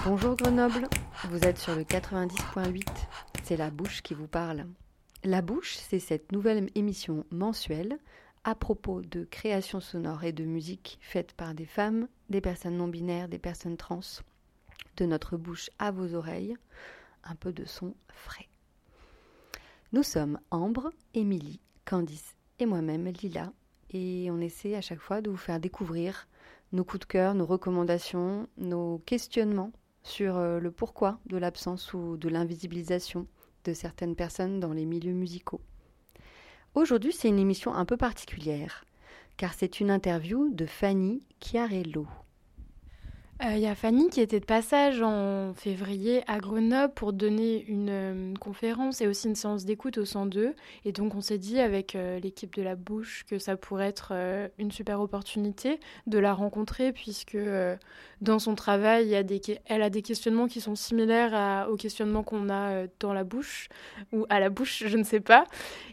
Bonjour Grenoble, vous êtes sur le 90.8, c'est La Bouche qui vous parle. La Bouche, c'est cette nouvelle émission mensuelle à propos de création sonore et de musique faite par des femmes, des personnes non-binaires, des personnes trans. De notre bouche à vos oreilles, un peu de son frais. Nous sommes Ambre, Émilie, Candice et moi-même, Lila, et on essaie à chaque fois de vous faire découvrir nos coups de cœur, nos recommandations, nos questionnements sur le pourquoi de l'absence ou de l'invisibilisation de certaines personnes dans les milieux musicaux. Aujourd'hui, c'est une émission un peu particulière, car c'est une interview de Fanny Chiarello. Il y a Fanny qui était de passage en février à Grenoble pour donner une conférence et aussi une séance d'écoute au 102. Et donc on s'est dit avec l'équipe de La Bouche que ça pourrait être une super opportunité de la rencontrer puisque dans son travail, elle a des questionnements qui sont similaires aux questionnements qu'on a dans La Bouche ou à La Bouche, je ne sais pas.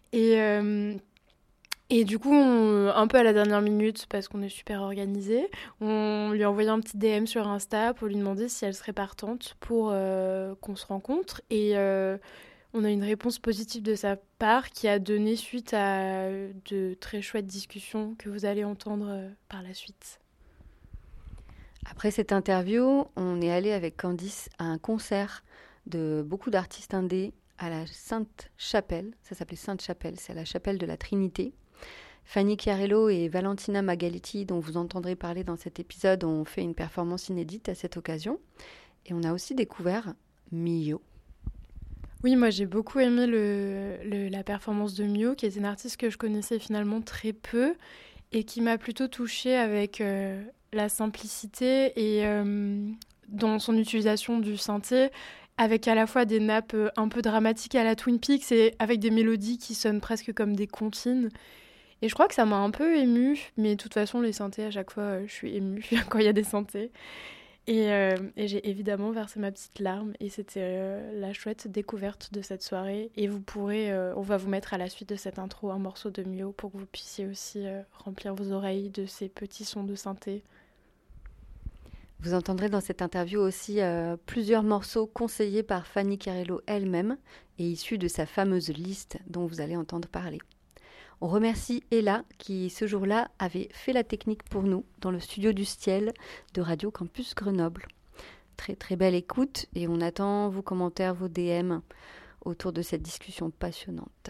Et du coup, un peu à la dernière minute, parce qu'on est super organisé, on lui a envoyé un petit DM sur Insta pour lui demander si elle serait partante pour qu'on se rencontre. Et on a une réponse positive de sa part qui a donné suite à de très chouettes discussions que vous allez entendre par la suite. Après cette interview, on est allé avec Candice à un concert de beaucoup d'artistes indés à la Sainte-Chapelle. Ça s'appelait Sainte-Chapelle, c'est à la Chapelle de la Trinité. Fanny Chiarello et Valentina Magaletti, dont vous entendrez parler dans cet épisode, ont fait une performance inédite à cette occasion. Et on a aussi découvert Mio. Oui, moi j'ai beaucoup aimé la performance de Mio, qui est une artiste que je connaissais finalement très peu et qui m'a plutôt touchée avec la simplicité et dans son utilisation du synthé, avec à la fois des nappes un peu dramatiques à la Twin Peaks et avec des mélodies qui sonnent presque comme des comptines. Et je crois que ça m'a un peu émue, mais de toute façon, les synthés, à chaque fois, je suis émue quand il y a des synthés. Et j'ai évidemment versé ma petite larme, et c'était la chouette découverte de cette soirée. Et vous pourrez, on va vous mettre à la suite de cette intro un morceau de Mio pour que vous puissiez aussi remplir vos oreilles de ces petits sons de synthé. Vous entendrez dans cette interview aussi plusieurs morceaux conseillés par Fanny Chiarello elle-même et issus de sa fameuse liste dont vous allez entendre parler. On remercie Ella qui, ce jour-là, avait fait la technique pour nous dans le studio du Stiel de Radio Campus Grenoble. Très très belle écoute et on attend vos commentaires, vos DM autour de cette discussion passionnante.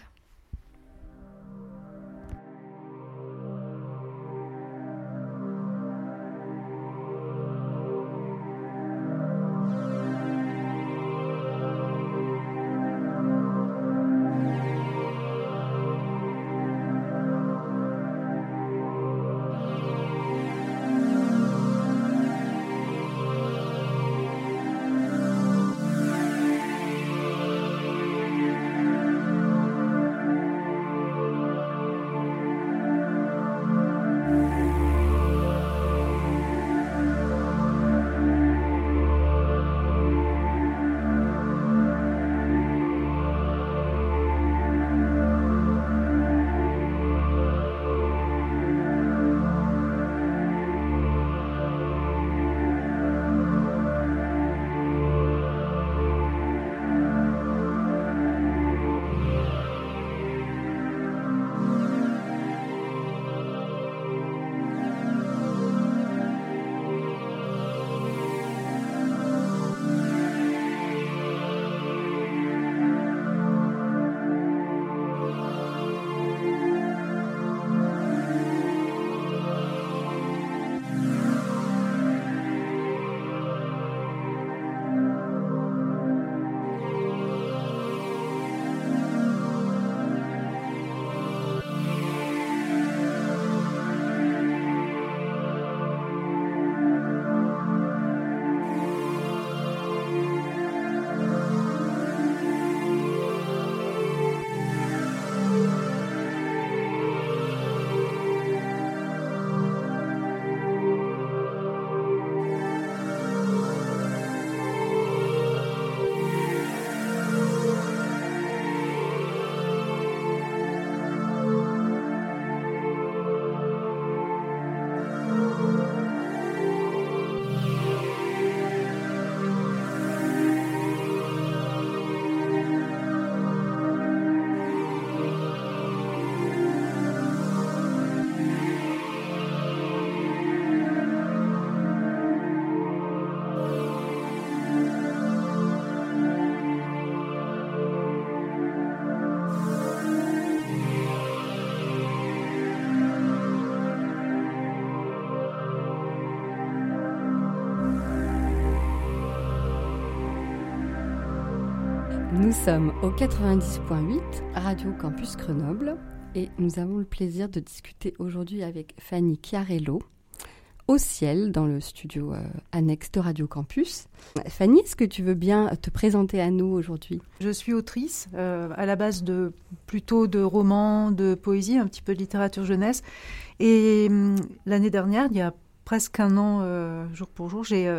Nous sommes au 90.8 Radio Campus Grenoble et nous avons le plaisir de discuter aujourd'hui avec Fanny Chiarello au ciel dans le studio annexe de Radio Campus. Fanny, est-ce que tu veux bien te présenter à nous aujourd'hui ? Je suis autrice à la base plutôt de romans, de poésie, un petit peu de littérature jeunesse. Et l'année dernière, il y a presque un an, jour pour jour, j'ai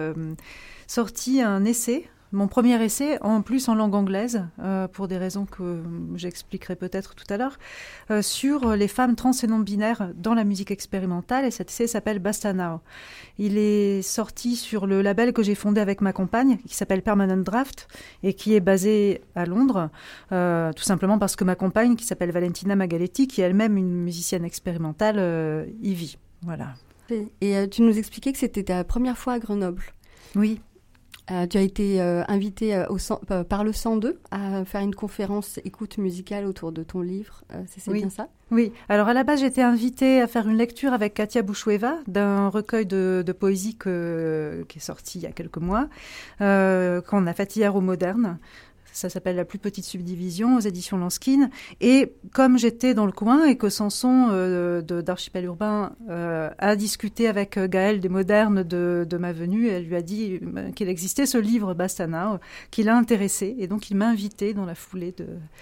sorti un essai. Mon premier essai, en plus en langue anglaise, pour des raisons que j'expliquerai peut-être tout à l'heure, sur les femmes trans et non-binaires dans la musique expérimentale. Et cet essai s'appelle Basta Now. Il est sorti sur le label que j'ai fondé avec ma compagne, qui s'appelle Permanent Draft, et qui est basé à Londres, tout simplement parce que ma compagne, qui s'appelle Valentina Magaletti, qui est elle-même une musicienne expérimentale, y vit. Voilà. Et tu nous expliquais que c'était ta première fois à Grenoble. Oui. Tu as été invitée par le 102 à faire une conférence écoute musicale autour de ton livre. C'est bien ça ? Oui. Alors à la base, j'étais invitée à faire une lecture avec Katia Bouchoueva d'un recueil de poésie qui est sorti il y a quelques mois, qu'on a fait hier au Moderne. Ça s'appelle La plus petite subdivision aux éditions Lanskin. Et comme j'étais dans le coin et que Samson d'Archipel Urbain a discuté avec Gaëlle des Modernes de ma venue, elle lui a dit qu'il existait ce livre Basta Now qui l'a intéressé. Et donc il m'a invitée dans la foulée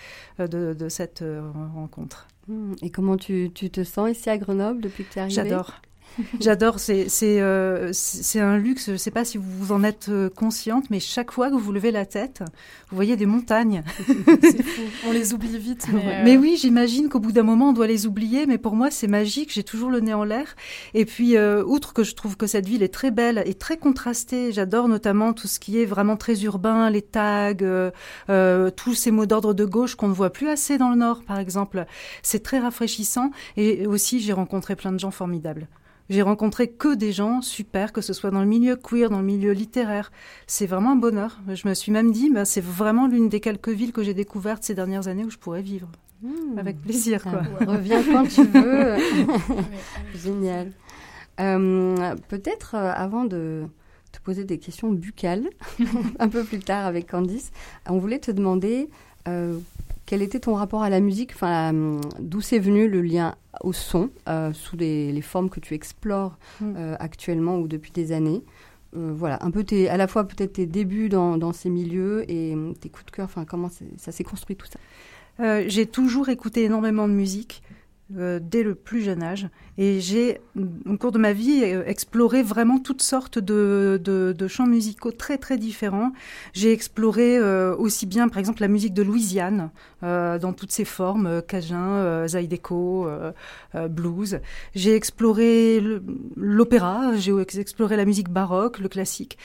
de cette rencontre. Et comment tu te sens ici à Grenoble depuis que tu es arrivée ? J'adore, c'est un luxe. Je ne sais pas si vous en êtes consciente, mais chaque fois que vous levez la tête, vous voyez des montagnes. C'est fou, on les oublie vite. Mais oui, j'imagine qu'au bout d'un moment, on doit les oublier, mais pour moi, c'est magique, j'ai toujours le nez en l'air. Et puis, outre que je trouve que cette ville est très belle et très contrastée, j'adore notamment tout ce qui est vraiment très urbain, les tags, tous ces mots d'ordre de gauche qu'on ne voit plus assez dans le Nord, par exemple. C'est très rafraîchissant et aussi, j'ai rencontré plein de gens formidables. J'ai rencontré que des gens super, que ce soit dans le milieu queer, dans le milieu littéraire. C'est vraiment un bonheur. Je me suis même dit, c'est vraiment l'une des quelques villes que j'ai découvertes ces dernières années où je pourrais vivre. Avec plaisir, quoi. Reviens quand tu veux. Génial. Peut-être avant de te poser des questions buccales, un peu plus tard avec Candice, on voulait te demander quel était ton rapport à la musique, d'où c'est venu le lien au son, sous les formes que tu explores actuellement ou depuis des années. Voilà, un peu à la fois peut-être tes débuts dans ces milieux et tes coups de cœur, comment ça s'est construit tout ça. J'ai toujours écouté énormément de musique. Dès le plus jeune âge. Et j'ai, au cours de ma vie, exploré vraiment toutes sortes de chants musicaux très, très différents. J'ai exploré aussi bien, par exemple, la musique de Louisiane, dans toutes ses formes, cajun, zydeco, blues. J'ai exploré l'opéra, j'ai exploré la musique baroque, le classique.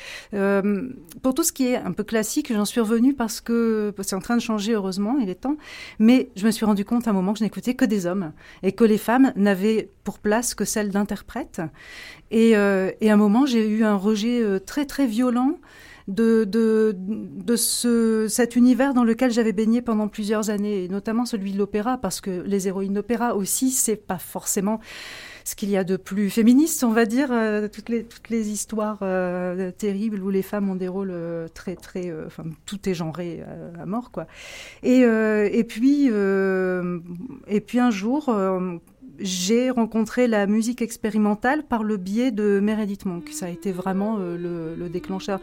Pour tout ce qui est un peu classique, j'en suis revenue parce que c'est en train de changer, heureusement, il est temps. Mais je me suis rendu compte à un moment que je n'écoutais que des hommes. Et que les femmes n'avaient pour place que celle d'interprètes. Et à un moment, j'ai eu un rejet très, très violent de cet univers dans lequel j'avais baigné pendant plusieurs années, et notamment celui de l'opéra, parce que les héroïnes d'opéra aussi, c'est pas forcément ce qu'il y a de plus féministe, on va dire, toutes les histoires terribles où les femmes ont des rôles très, très... tout est genré à mort, quoi. Et puis un jour, j'ai rencontré la musique expérimentale par le biais de Meredith Monk. Ça a été vraiment le déclencheur.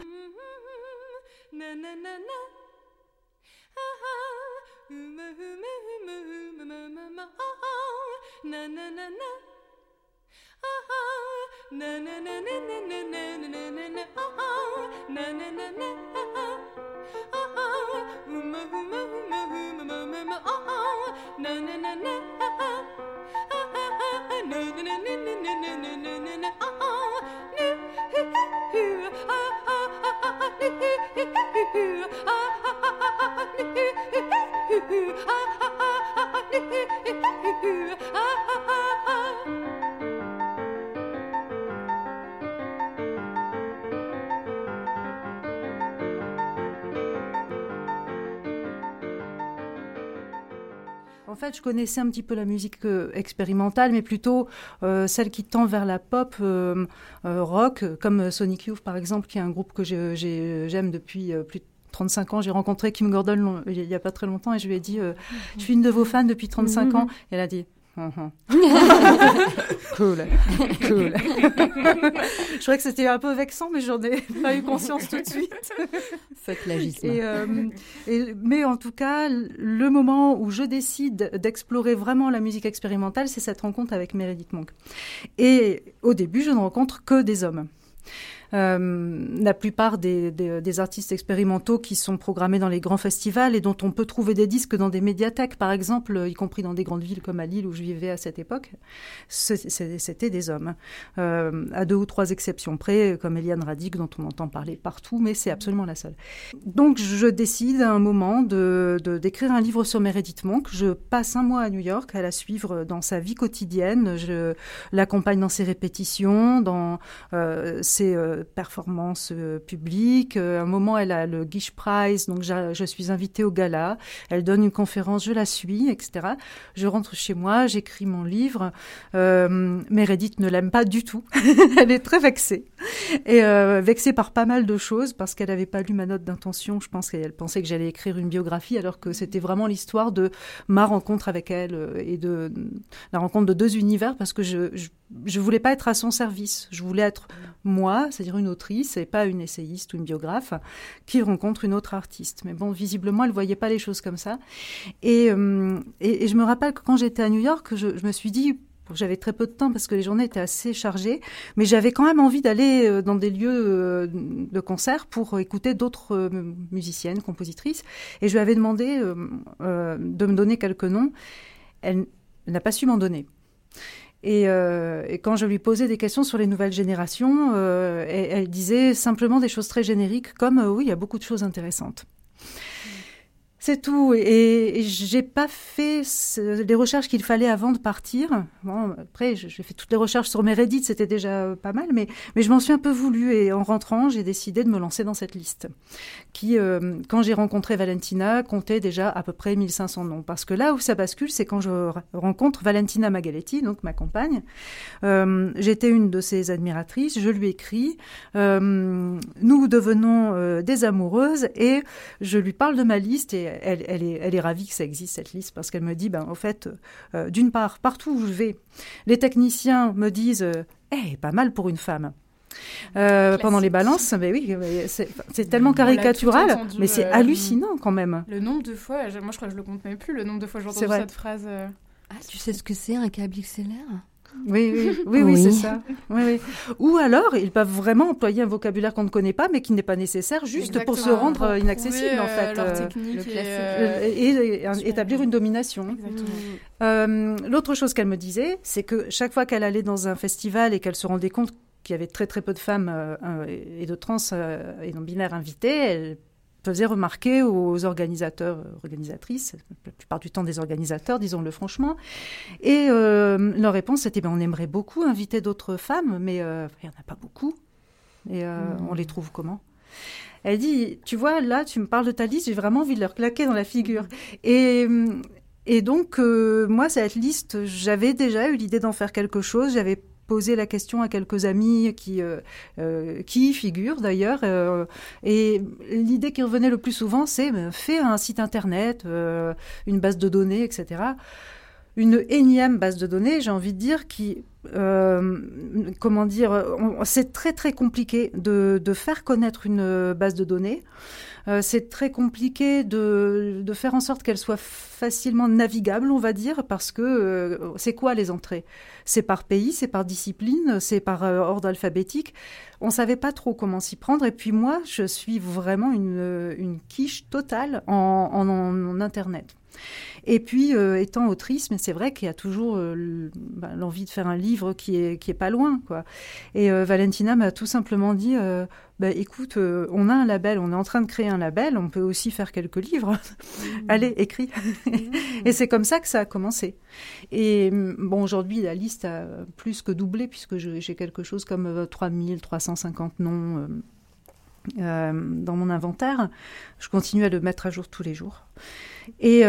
En fait, je connaissais un petit peu la musique expérimentale, mais plutôt celle qui tend vers la pop rock, comme Sonic Youth, par exemple, qui est un groupe que j'aime depuis plus de 35 ans. J'ai rencontré Kim Gordon il n'y a pas très longtemps et je lui ai dit je suis une de vos fans depuis 35 ans. Et elle a dit cool. Je crois que c'était un peu vexant, mais j'en ai pas eu conscience tout de suite. Fuck l'agisme. Mais en tout cas, le moment où je décide d'explorer vraiment la musique expérimentale, c'est cette rencontre avec Meredith Monk. Et au début, je ne rencontre que des hommes. La plupart des artistes expérimentaux qui sont programmés dans les grands festivals et dont on peut trouver des disques dans des médiathèques, par exemple, y compris dans des grandes villes comme à Lille où je vivais à cette époque, c'était des hommes. À 2 ou 3 exceptions près, comme Eliane Radic, dont on entend parler partout, mais c'est absolument la seule. Donc je décide à un moment d'écrire un livre sur Meredith Monk. Je passe 1 mois à New York à la suivre dans sa vie quotidienne. Je l'accompagne dans ses répétitions, dans ses performances publiques. À un moment, elle a le Gish Prize, donc je suis invitée au gala. Elle donne une conférence, je la suis, etc. Je rentre chez moi, j'écris mon livre. Meredith ne l'aime pas du tout. Elle est très vexée. Et vexée par pas mal de choses, parce qu'elle n'avait pas lu ma note d'intention. Je pense qu'elle pensait que j'allais écrire une biographie, alors que c'était vraiment l'histoire de ma rencontre avec elle et de la rencontre de 2 univers, parce que je voulais pas être à son service. Je voulais être moi, c'est-à-dire une autrice, et pas une essayiste ou une biographe qui rencontre une autre artiste. Mais bon, visiblement, elle voyait pas les choses comme ça. Et je me rappelle que quand j'étais à New York, je me suis dit, j'avais très peu de temps parce que les journées étaient assez chargées, mais j'avais quand même envie d'aller dans des lieux de concert pour écouter d'autres musiciennes, compositrices. Et je lui avais demandé de me donner quelques noms. Elle n'a pas su m'en donner. Et quand je lui posais des questions sur les nouvelles générations, elle disait simplement des choses très génériques, comme oui, il y a beaucoup de choses intéressantes. C'est tout. Et j'ai pas fait les recherches qu'il fallait avant de partir. Bon, après, j'ai fait toutes les recherches sur Meredith, c'était déjà pas mal, mais je m'en suis un peu voulu. Et en rentrant, j'ai décidé de me lancer dans cette liste, qui, quand j'ai rencontré Valentina, comptait déjà à peu près 1500 noms. Parce que là où ça bascule, c'est quand je rencontre Valentina Magaletti, donc ma compagne. J'étais une de ses admiratrices, je lui écris. Nous devenons des amoureuses et je lui parle de ma liste et elle est ravie que ça existe, cette liste, parce qu'elle me dit, en fait, d'une part, partout où je vais, les techniciens me disent pas mal pour une femme. Pendant les balances, oui, c'est tellement caricatural, entendu, mais c'est hallucinant quand même. Le nombre de fois, moi je crois que je le compte même plus, le nombre de fois que j'ai entendu cette phrase. Ah, tu sais ce que c'est un câble XLR ? Oui, c'est ça. Oui. Ou alors, ils peuvent vraiment employer un vocabulaire qu'on ne connaît pas, mais qui n'est pas nécessaire, juste pour se rendre inaccessible, en fait. Leur technique et établir une domination. L'autre chose qu'elle me disait, c'est que chaque fois qu'elle allait dans un festival et qu'elle se rendait compte qu'il y avait très très peu de femmes et de trans et non-binaires invitées, elle faisait remarquer aux organisateurs, organisatrices, la plupart du temps des organisateurs, disons-le franchement, et leur réponse était on aimerait beaucoup inviter d'autres femmes, mais il n'y en a pas beaucoup, et on les trouve comment ? Elle dit, tu vois, là, tu me parles de ta liste, j'ai vraiment envie de leur claquer dans la figure. Et donc, moi, cette liste, j'avais déjà eu l'idée d'en faire quelque chose, j'avais posé la question à quelques amis qui y figurent d'ailleurs. Et l'idée qui revenait le plus souvent, c'est fais un site internet, une base de données, etc. Une énième base de données, j'ai envie de dire, qui... c'est très très compliqué de faire connaître une base de données. C'est très compliqué de faire en sorte qu'elle soit facilement navigable, on va dire, parce que c'est quoi les entrées ? C'est par pays, c'est par discipline, c'est par ordre alphabétique. On ne savait pas trop comment s'y prendre. Et puis moi, je suis vraiment une quiche totale en Internet. Et puis, étant autrice, mais c'est vrai qu'il y a toujours l'envie de faire un livre qui est pas loin, quoi. Et Valentina m'a tout simplement dit, écoute, on a un label, on est en train de créer un label, on peut aussi faire quelques livres. Allez, écris. Et c'est comme ça que ça a commencé. Et bon, aujourd'hui, la liste a plus que doublé, puisque j'ai quelque chose comme 3350 noms dans mon inventaire. Je continue à le mettre à jour tous les jours. Et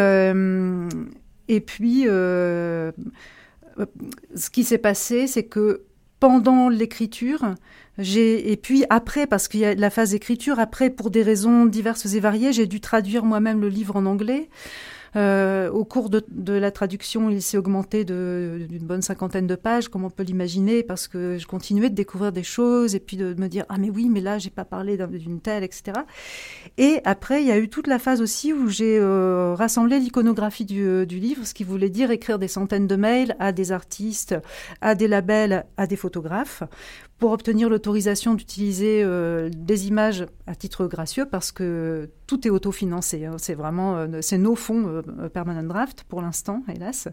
puis, ce qui s'est passé, c'est que pendant l'écriture, et puis après, parce qu'il y a la phase d'écriture, après, pour des raisons diverses et variées, j'ai dû traduire moi-même le livre en anglais. Au cours de la traduction, il s'est augmenté d'une bonne 50aine de pages, comme on peut l'imaginer, parce que je continuais de découvrir des choses et puis de me dire « Ah mais oui, mais là, j'ai pas parlé d'une telle, etc. » Et après, il y a eu toute la phase aussi où j'ai rassemblé l'iconographie du livre, ce qui voulait dire écrire des centaines de mails à des artistes, à des labels, à des photographes, pour obtenir l'autorisation d'utiliser des images à titre gracieux, parce que tout est autofinancé. Hein. C'est vraiment c'est nos fonds Permanent Draft pour l'instant, hélas.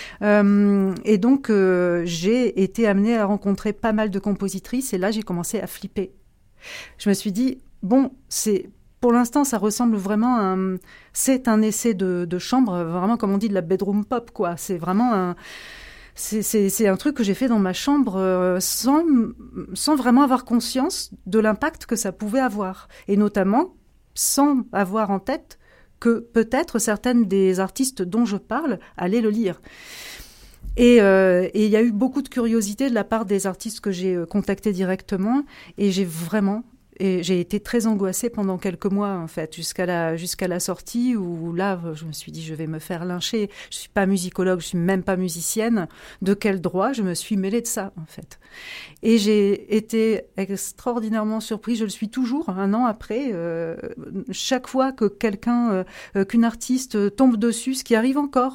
Et donc j'ai été amenée à rencontrer pas mal de compositrices, et là j'ai commencé à flipper. Je me suis dit bon, pour l'instant, ça ressemble vraiment c'est un essai de chambre, vraiment comme on dit de la bedroom pop, quoi. C'est vraiment c'est un truc que j'ai fait dans ma chambre sans vraiment avoir conscience de l'impact que ça pouvait avoir. Et notamment, sans avoir en tête que peut-être certaines des artistes dont je parle allaient le lire. Et il y a eu beaucoup de curiosité de la part des artistes que j'ai contactés directement. Et j'ai été très angoissée pendant quelques mois, en fait, jusqu'à la sortie, où là, je me suis dit, je vais me faire lyncher. Je suis pas musicologue, je suis même pas musicienne. De quel droit je me suis mêlée de ça, en fait? Et j'ai été extraordinairement surprise. Je le suis toujours, un an après. Chaque fois que qu'une artiste tombe dessus, ce qui arrive encore,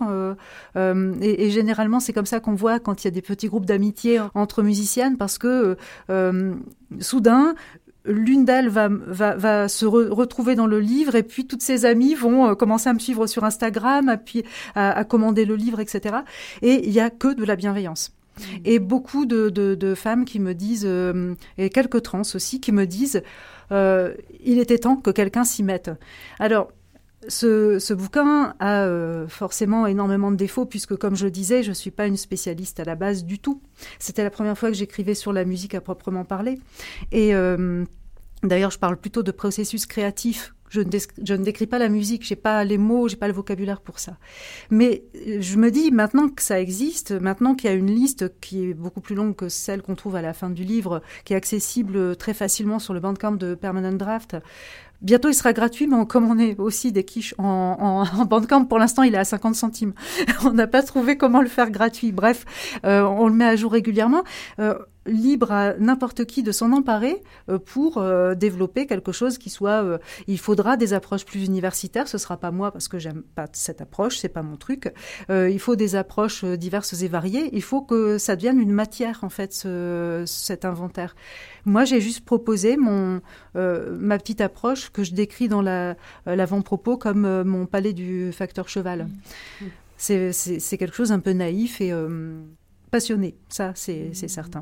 et généralement, c'est comme ça qu'on voit quand il y a des petits groupes d'amitié entre musiciennes, parce que soudain, l'une d'elles va se retrouver dans le livre, et puis toutes ses amies vont commencer à me suivre sur Instagram, puis à commander le livre, etc. Et il n'y a que de la bienveillance. Et beaucoup de femmes qui me disent, et quelques trans aussi, qui me disent il était temps que quelqu'un s'y mette. Alors, ce bouquin a forcément énormément de défauts, puisque, comme je le disais, je ne suis pas une spécialiste à la base du tout. C'était la première fois que j'écrivais sur la musique à proprement parler. Et d'ailleurs, je parle plutôt de processus créatif. Je ne décris pas la musique, j'ai pas les mots, j'ai pas le vocabulaire pour ça. Mais je me dis, maintenant que ça existe, maintenant qu'il y a une liste qui est beaucoup plus longue que celle qu'on trouve à la fin du livre, qui est accessible très facilement sur le Bandcamp de Permanent Draft, bientôt il sera gratuit, mais comme on est aussi des quiches en Bandcamp, pour l'instant il est à 50 centimes. On n'a pas trouvé comment le faire gratuit. Bref, on le met à jour régulièrement. Libre à n'importe qui de s'en emparer pour développer quelque chose qui soit... il faudra des approches plus universitaires, ce sera pas moi parce que j'aime pas cette approche, c'est pas mon truc. Il faut des approches diverses et variées, il faut que ça devienne une matière en fait, cet inventaire. Moi j'ai juste proposé ma petite approche que je décris dans l'avant-propos comme mon palais du facteur cheval. C'est quelque chose un peu naïf et... passionné, ça c'est certain.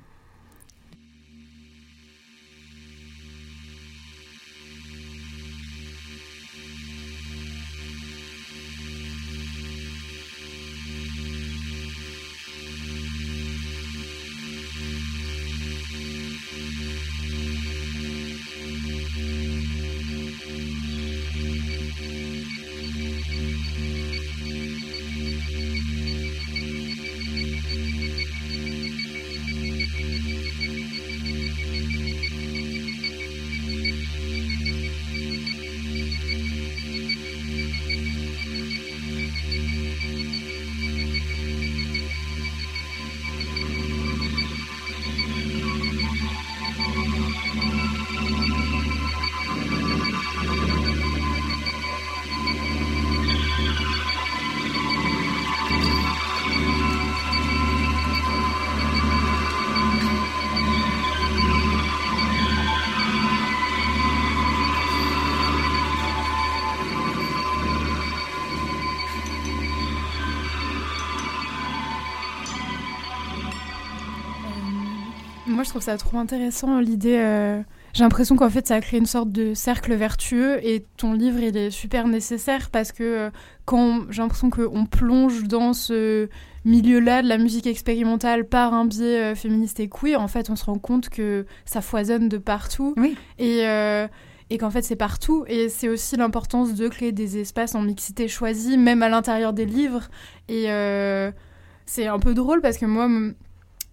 Moi, je trouve ça trop intéressant, l'idée... J'ai l'impression qu'en fait, ça a créé une sorte de cercle vertueux, et ton livre, il est super nécessaire parce que quand j'ai l'impression qu'on plonge dans ce milieu-là de la musique expérimentale par un biais féministe et queer, en fait, on se rend compte que ça foisonne de partout. Oui. Et qu'en fait, c'est partout. Et c'est aussi l'importance de créer des espaces en mixité choisie, même à l'intérieur des livres. Et c'est un peu drôle parce que moi...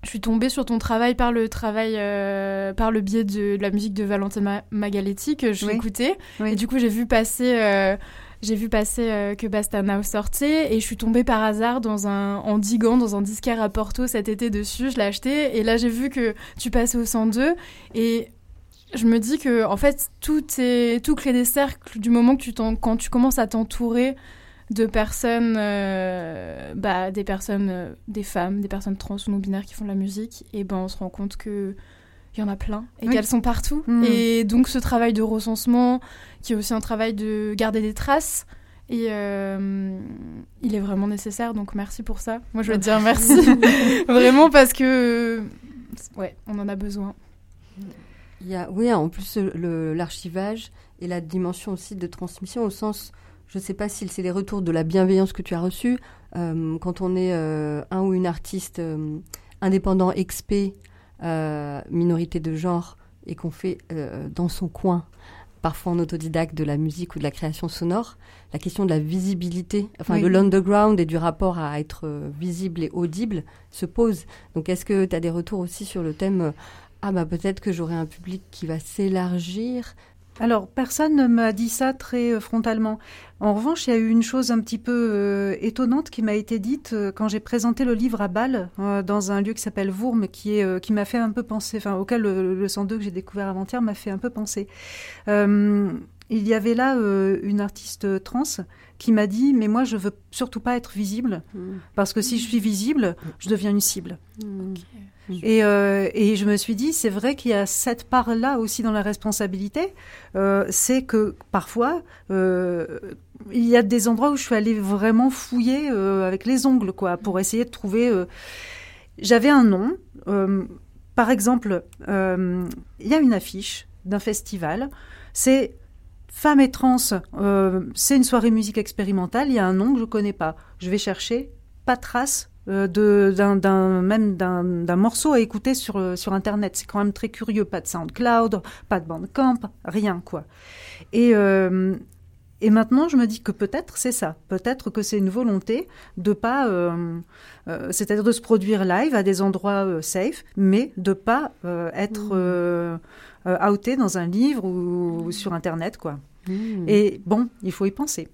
je suis tombée sur ton travail par le biais de la musique de Valentin Magaletti que je l'écoutais. Et du coup, j'ai vu passer que Basta Now sortait et je suis tombée par hasard en diguant dans un disquaire à Porto cet été dessus. Je l'ai acheté et là, j'ai vu que tu passais au 102 et je me dis que en fait, tout crée des cercles du moment que quand tu commences à t'entourer de personnes, des femmes, des personnes trans ou non-binaires qui font de la musique, et on se rend compte qu'il y en a plein et qu'elles sont partout. Et donc ce travail de recensement, qui est aussi un travail de garder des traces, et il est vraiment nécessaire, donc merci pour ça. Moi, je veux te dire merci, vraiment, parce que on en a besoin. En plus, l'archivage et la dimension aussi de transmission, au sens... Je ne sais pas si c'est les retours de la bienveillance que tu as reçue. Quand on est un ou une artiste indépendant, expé, minorité de genre, et qu'on fait dans son coin, parfois en autodidacte, de la musique ou de la création sonore, la question de la visibilité, de l'underground et du rapport à être visible et audible se pose. Donc est-ce que tu as des retours aussi sur le thème peut-être que j'aurai un public qui va s'élargir ? Alors, personne ne m'a dit ça très frontalement. En revanche, il y a eu une chose un petit peu étonnante qui m'a été dite quand j'ai présenté le livre à Bâle, dans un lieu qui s'appelle Vourmes, qui m'a fait un peu penser, auquel le 102 que j'ai découvert avant-hier m'a fait un peu penser. Il y avait là une artiste trans qui m'a dit « Mais moi, je veux surtout pas être visible, parce que si je suis visible, je deviens une cible. » Et je me suis dit, c'est vrai qu'il y a cette part-là aussi dans la responsabilité, c'est que parfois, il y a des endroits où je suis allée vraiment fouiller avec les ongles, pour essayer de trouver... J'avais un nom, par exemple, il y a une affiche d'un festival, c'est Femmes et Trans, c'est une soirée musique expérimentale, il y a un nom que je ne connais pas. Je vais chercher, pas trace d'un morceau à écouter sur Internet. C'est quand même très curieux. Pas de SoundCloud, pas de Bandcamp, rien, quoi. Et maintenant, je me dis que peut-être c'est ça. Peut-être que c'est une volonté de pas... c'est-à-dire de se produire live à des endroits safe, mais de pas être outé dans un livre ou sur Internet, quoi. Et bon, il faut y penser.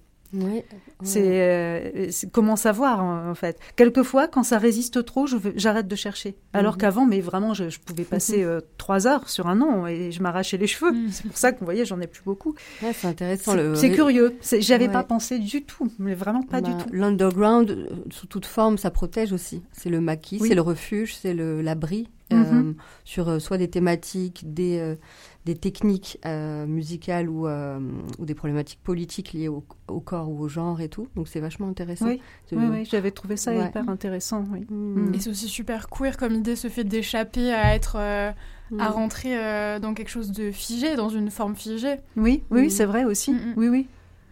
C'est comment savoir, en fait. Quelquefois, quand ça résiste trop, j'arrête de chercher. Alors qu'avant, mais vraiment, je pouvais passer 3 heures sur un nom et je m'arrachais les cheveux. C'est pour ça que vous voyez, j'en ai plus beaucoup. C'est intéressant. C'est curieux. J'avais pas pensé du tout, mais vraiment pas du tout. L'underground, sous toute forme, ça protège aussi. C'est le maquis, c'est le refuge, c'est l'abri sur soit des thématiques, des techniques musicales ou des problématiques politiques liées au corps ou au genre et tout. Donc c'est vachement intéressant. Oui, j'avais trouvé ça hyper intéressant. Oui. Et c'est aussi super queer comme idée, ce fait d'échapper à être... à rentrer dans quelque chose de figé, dans une forme figée. Oui, c'est vrai aussi. Oui.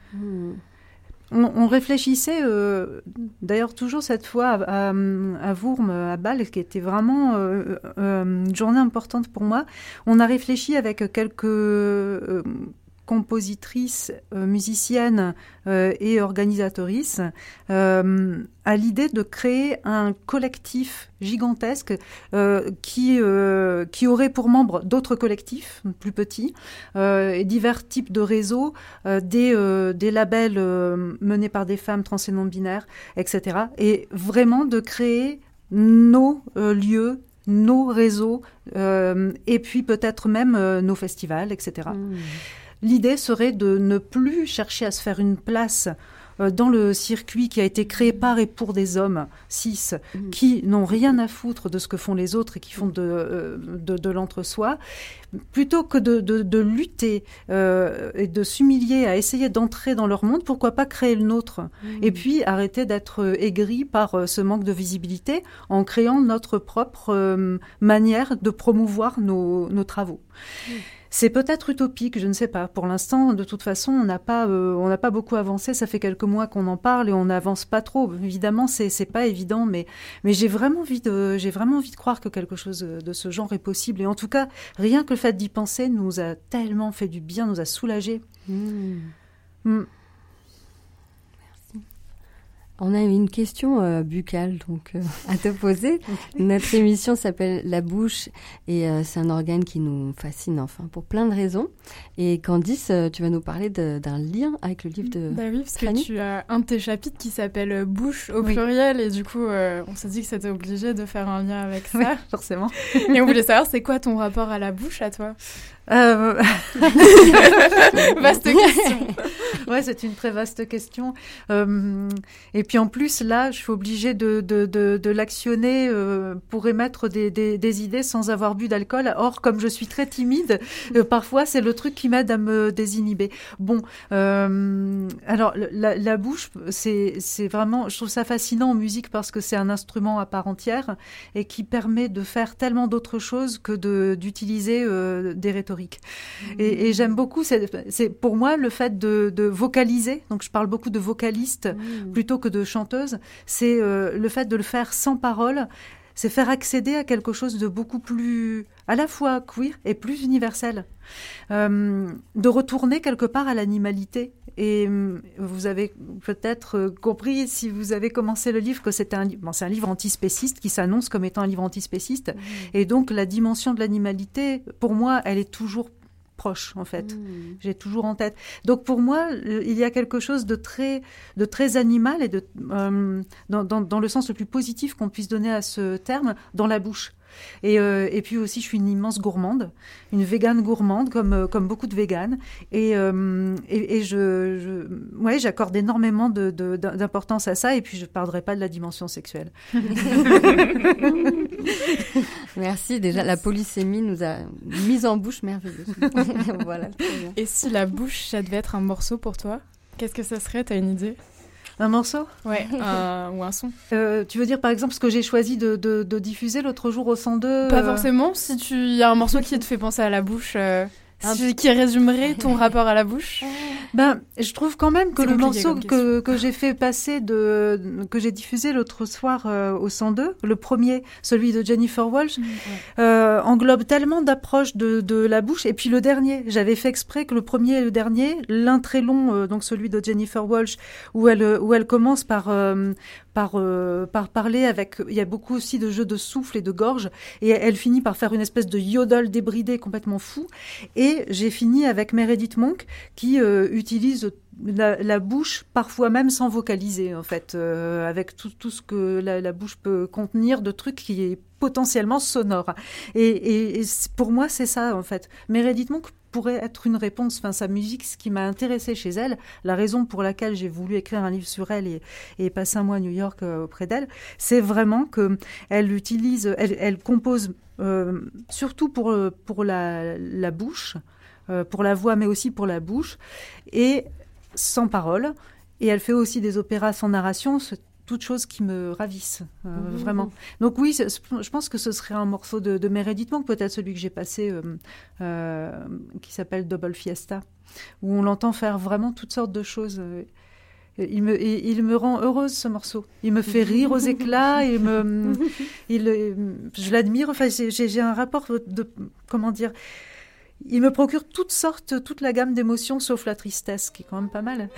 On réfléchissait, d'ailleurs toujours cette fois à Vourmes, à Bâle, qui était vraiment une journée importante pour moi. On a réfléchi avec quelques compositrices, musiciennes et organisatrices à l'idée de créer un collectif gigantesque qui aurait pour membres d'autres collectifs plus petits et divers types de réseaux, des labels menés par des femmes trans et non-binaires, etc. Et vraiment de créer nos lieux, nos réseaux et puis peut-être même nos festivals, etc. L'idée serait de ne plus chercher à se faire une place dans le circuit qui a été créé par et pour des hommes cis qui n'ont rien à foutre de ce que font les autres et qui font de l'entre-soi, plutôt que de lutter et de s'humilier à essayer d'entrer dans leur monde, pourquoi pas créer le nôtre et puis arrêter d'être aigris par ce manque de visibilité en créant notre propre manière de promouvoir nos travaux. C'est peut-être utopique, je ne sais pas. Pour l'instant, de toute façon, on n'a pas beaucoup avancé. Ça fait quelques mois qu'on en parle et on n'avance pas trop. Évidemment, c'est pas évident, mais j'ai vraiment envie de croire que quelque chose de ce genre est possible. Et en tout cas, rien que le fait d'y penser nous a tellement fait du bien, nous a soulagés. Merci. On a une question buccale donc à te poser. Okay. Notre émission s'appelle La bouche et c'est un organe qui nous fascine pour plein de raisons. Et Candice, tu vas nous parler d'un lien avec le livre de oui, parce Fanny. Que tu as un de tes chapitres qui s'appelle Bouche au pluriel et du coup on s'est dit que c'était obligé de faire un lien avec ça. Oui, forcément. Et on voulait savoir c'est quoi ton rapport à la bouche à toi? Vaste question. Ouais, c'est une très vaste question. Et puis en plus, là, je suis obligée de l'actionner pour émettre des idées sans avoir bu d'alcool. Or, comme je suis très timide, parfois, c'est le truc qui m'aide à me désinhiber. Bon, alors, la bouche, c'est vraiment... Je trouve ça fascinant en musique parce que c'est un instrument à part entière et qui permet de faire tellement d'autres choses que d'utiliser des rhétoriques. Et j'aime beaucoup, c'est pour moi le fait de vocaliser, donc je parle beaucoup de vocaliste plutôt que de chanteuse, c'est le fait de le faire sans parole, c'est faire accéder à quelque chose de beaucoup plus à la fois queer et plus universel, de retourner quelque part à l'animalité. Et vous avez peut-être compris, si vous avez commencé le livre, que c'est un livre antispéciste qui s'annonce comme étant un livre antispéciste. Et donc, la dimension de l'animalité, pour moi, elle est toujours proche, en fait. J'ai toujours en tête. Donc, pour moi, il y a quelque chose de très animal et dans le sens le plus positif qu'on puisse donner à ce terme, dans la bouche. Et puis aussi, je suis une immense gourmande, une végane gourmande, comme beaucoup de véganes. Et j'accorde énormément d'importance à ça. Et puis, je ne parlerai pas de la dimension sexuelle. Merci. Déjà, la polysémie nous a mis en bouche merveilleuse. Voilà, très bien. Et si la bouche, ça devait être un morceau pour toi, qu'est-ce que ça serait? T'as une idée? Un morceau? Ouais, ou un son. Tu veux dire, par exemple, ce que j'ai choisi de diffuser l'autre jour au 102 Pas forcément. Si il y a un morceau qui te fait penser à la bouche, qui résumerait ton rapport à la bouche. Je trouve quand même que le morceau que j'ai fait passer, que j'ai diffusé l'autre soir au 102, le premier, celui de Jennifer Walsh, englobe tellement d'approches de la bouche. Et puis le dernier, j'avais fait exprès que le premier et le dernier, l'un très long, donc celui de Jennifer Walsh, où elle commence par parler avec... Il y a beaucoup aussi de jeux de souffle et de gorge, et elle finit par faire une espèce de yodel débridé complètement fou. Et j'ai fini avec Meredith Monk, qui utilise la bouche, parfois même sans vocaliser, en fait, avec tout ce que la bouche peut contenir de trucs qui est potentiellement sonore. Et pour moi, c'est ça, en fait. Meredith Monk pourrait être une réponse, sa musique, ce qui m'a intéressée chez elle, la raison pour laquelle j'ai voulu écrire un livre sur elle et passer un mois à New York auprès d'elle, c'est vraiment qu'elle utilise, elle compose surtout pour la bouche, pour la voix, mais aussi pour la bouche, et sans parole. Et elle fait aussi des opéras sans narration, c'est toutes choses qui me ravissent, vraiment. Donc oui, je pense que ce serait un morceau de Meredith Monk, peut-être celui que j'ai passé, qui s'appelle Double Fiesta, où on l'entend faire vraiment toutes sortes de choses. Il me rend heureuse, ce morceau. Il me fait rire aux éclats. Je l'admire. Enfin, j'ai un rapport comment dire. Il me procure toute la gamme d'émotions, sauf la tristesse, qui est quand même pas mal.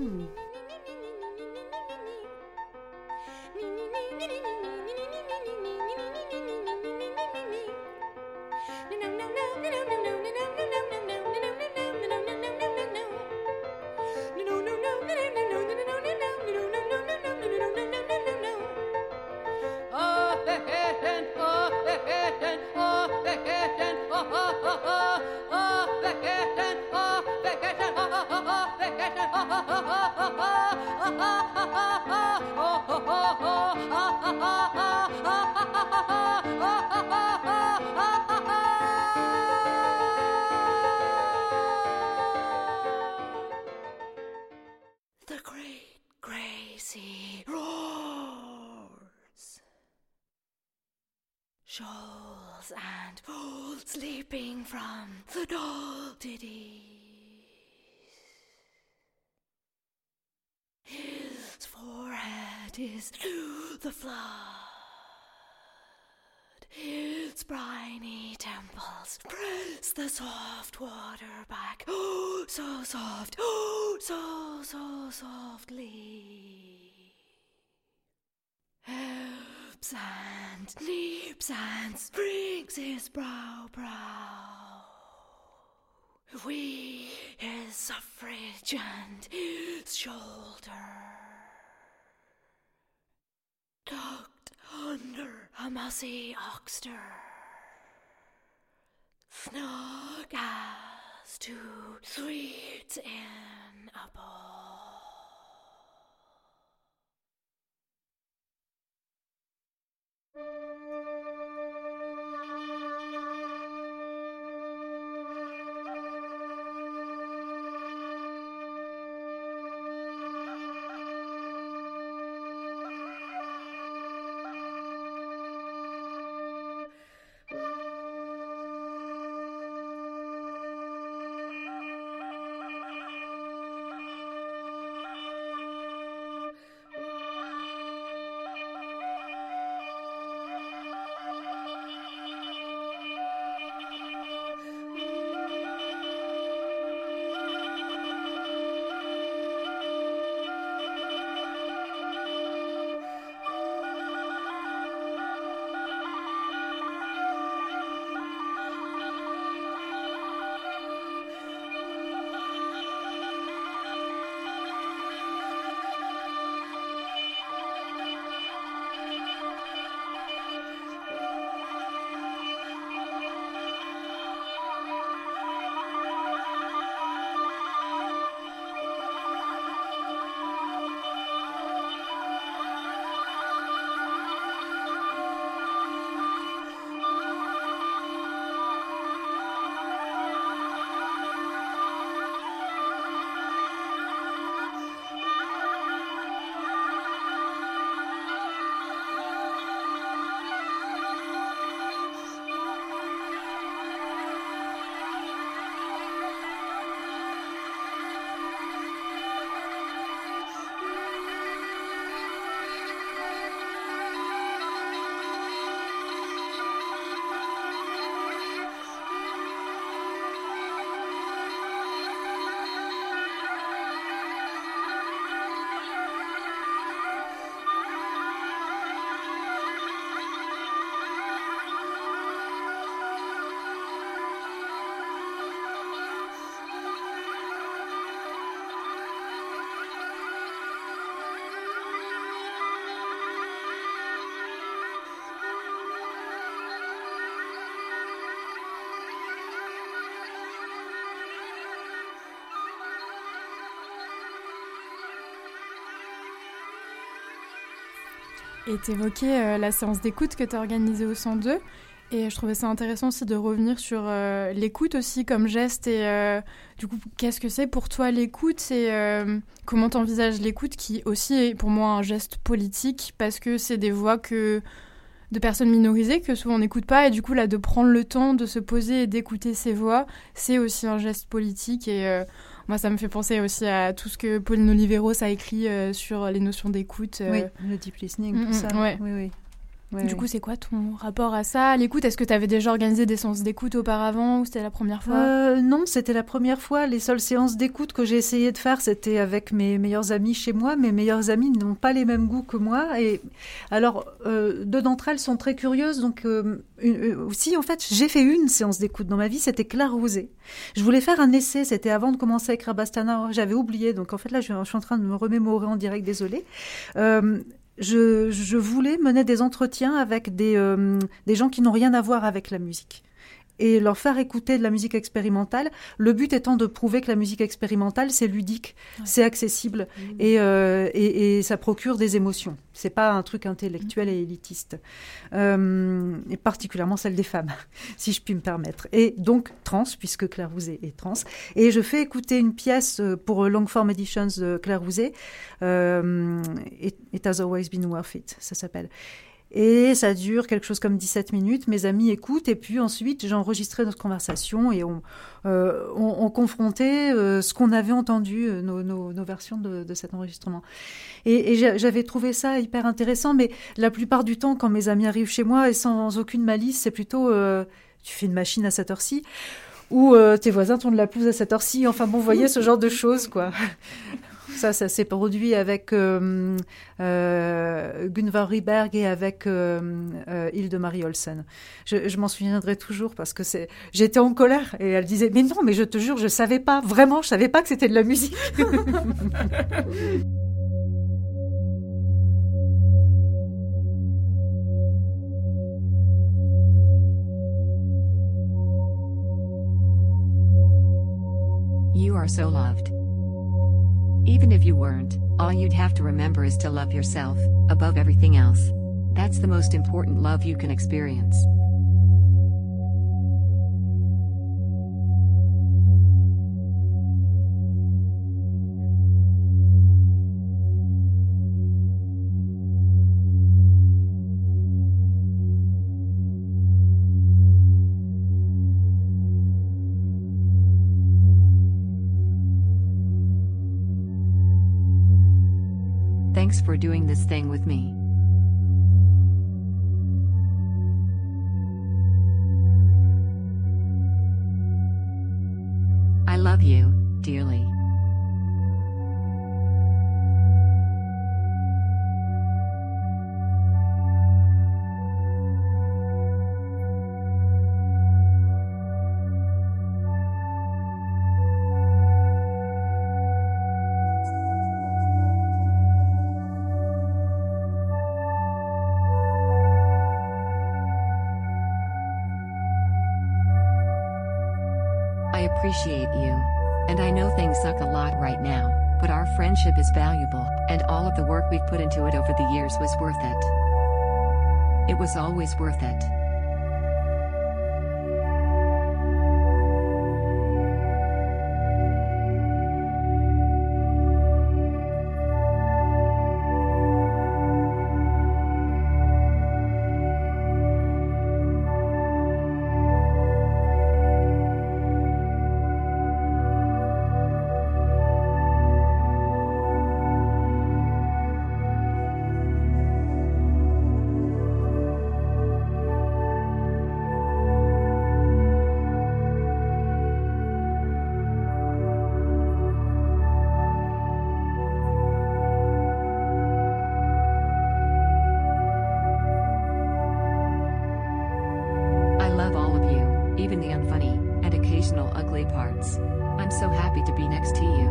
Shoals and bulls leaping from the Daldides. His forehead is to the flood. His briny temples press the soft water back. Oh, so soft. Oh, so softly. drops and leaps and springs his brow. We his suffrage and his shoulder, tucked under a mossy oxter, snug as two sweets in a bowl. Et t'évoquais la séance d'écoute que tu as organisée au 102. Et je trouvais ça intéressant aussi de revenir sur l'écoute aussi comme geste. Et du coup, qu'est-ce que c'est pour toi l'écoute ? C'est comment t'envisages l'écoute, qui aussi est pour moi un geste politique, parce que c'est des voix de personnes minorisées que souvent on n'écoute pas. Et du coup, là, de prendre le temps de se poser et d'écouter ces voix, c'est aussi un geste politique. Et moi, ça me fait penser aussi à tout ce que Pauline Oliveros a écrit sur les notions d'écoute. Oui, le deep listening, tout ça. Ouais. Oui. Ouais, du coup, c'est quoi ton rapport à ça, à l'écoute ? Est-ce que tu avais déjà organisé des séances d'écoute auparavant ou c'était la première fois ? Non, c'était la première fois. Les seules séances d'écoute que j'ai essayé de faire, c'était avec mes meilleurs amis chez moi. Mes meilleurs amis n'ont pas les mêmes goûts que moi. Et alors, deux d'entre elles sont très curieuses. Donc, aussi, en fait, j'ai fait une séance d'écoute dans ma vie. C'était Claire Rouzet. Je voulais faire un essai. C'était avant de commencer à écrire Bastana. J'avais oublié. Donc, en fait, là, je suis en train de me remémorer en direct. Désolée. Je voulais mener des entretiens avec des gens qui n'ont rien à voir avec la musique et leur faire écouter de la musique expérimentale, le but étant de prouver que la musique expérimentale, c'est ludique, c'est accessible et ça procure des émotions. C'est pas un truc intellectuel et élitiste. Et particulièrement celle des femmes, si je puis me permettre. Et donc trans, puisque Claire Rouzet est trans. Et je fais écouter une pièce pour Longform Editions de Claire Rouzet, It Has Always Been Worth It, ça s'appelle. Et ça dure quelque chose comme 17 minutes. Mes amis écoutent et puis ensuite j'ai enregistré notre conversation et on confrontait ce qu'on avait entendu, nos versions de cet enregistrement. Et j'avais trouvé ça hyper intéressant, mais la plupart du temps, quand mes amis arrivent chez moi et sans aucune malice, c'est plutôt tu fais une machine à cette heure-ci ou tes voisins tournent la pelouse à cette heure-ci. Enfin bon, vous voyez ce genre de choses, quoi. Ça s'est produit avec Gunvor Ryberg et avec Hilde Marie Olsen. Je m'en souviendrai toujours parce que j'étais en colère et elle disait mais non, mais je te jure, je savais pas, vraiment, je savais pas que c'était de la musique. You are so loved. Even if you weren't, all you'd have to remember is to love yourself, above everything else. That's the most important love you can experience. Thanks for doing this thing with me. I love you, dearly. I appreciate you. And I know things suck a lot right now, but our friendship is valuable, and all of the work we've put into it over the years was worth it. It was always worth it. Even the unfunny, and occasional ugly parts. I'm so happy to be next to you.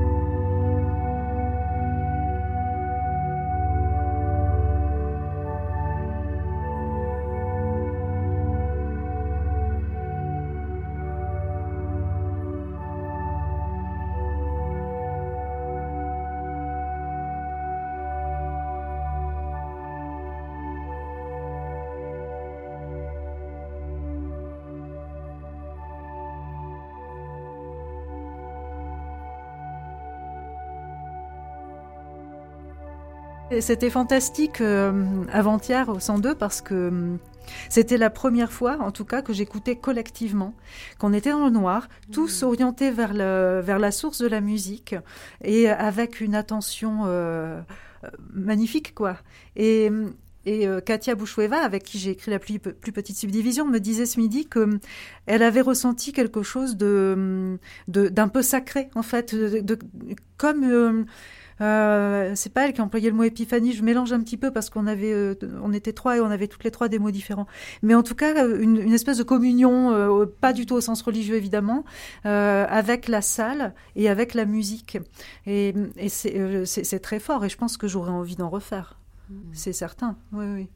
Et c'était fantastique avant-hier au 102 parce que c'était la première fois, en tout cas, que j'écoutais collectivement, qu'on était dans le noir, tous orientés vers la source de la musique et avec une attention magnifique, quoi. Et Katia Bouchoueva, avec qui j'ai écrit la plus petite subdivision, me disait ce midi qu'elle avait ressenti quelque chose d'un peu sacré, en fait, comme... c'est pas elle qui a employé le mot épiphanie, je mélange un petit peu parce qu'on était trois et on avait toutes les trois des mots différents. Mais en tout cas, une espèce de communion, pas du tout au sens religieux évidemment, avec la salle et avec la musique. Et c'est très fort et je pense que j'aurais envie d'en refaire. C'est certain, oui, oui.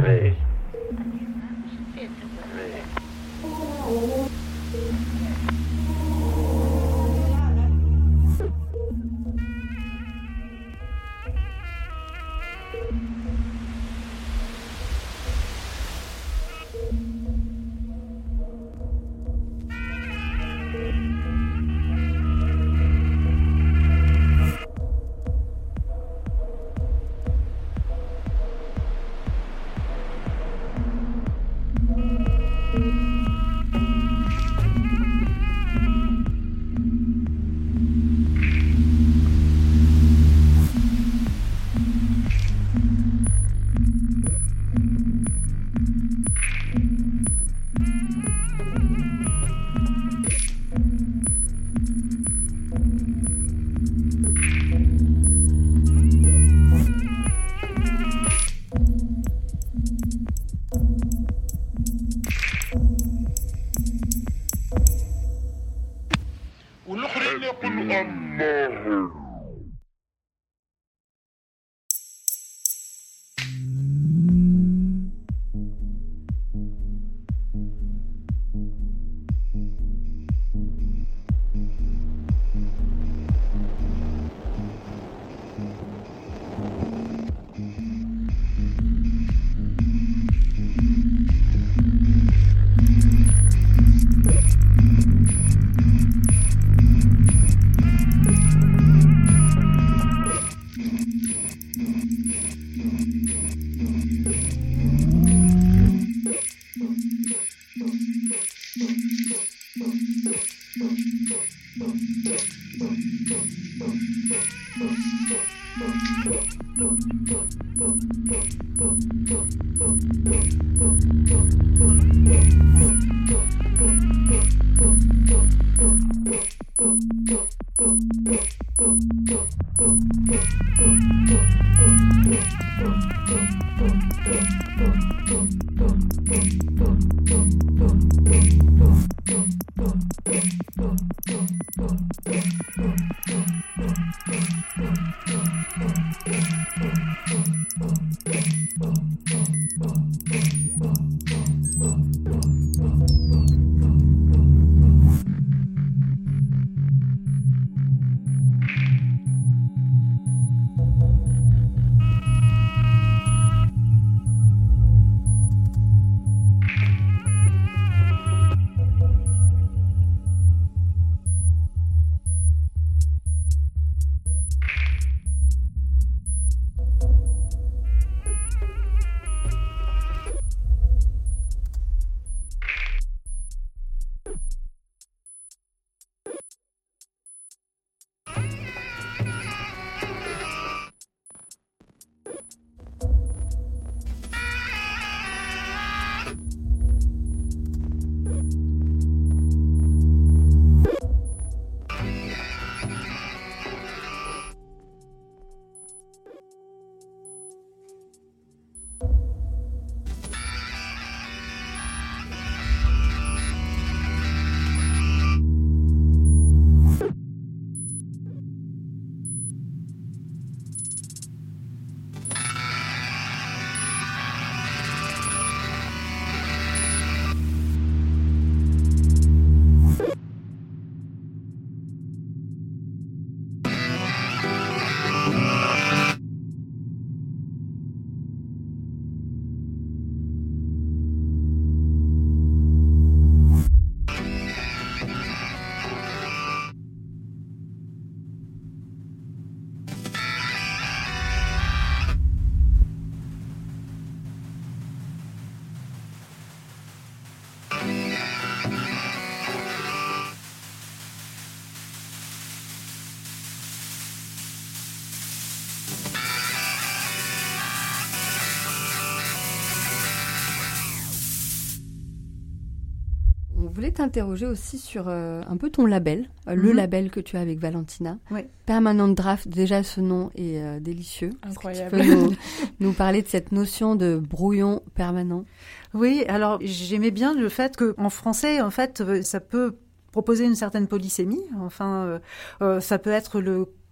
On voulait t'interroger aussi sur un peu ton label, le label que tu as avec Valentina. Oui. Permanent Draft, déjà ce nom est délicieux. Incroyable. Est-ce que tu peux nous parler de cette notion de brouillon permanent? Oui, alors j'aimais bien le fait qu'en français, en fait, ça peut proposer une certaine polysémie. Enfin, ça peut être le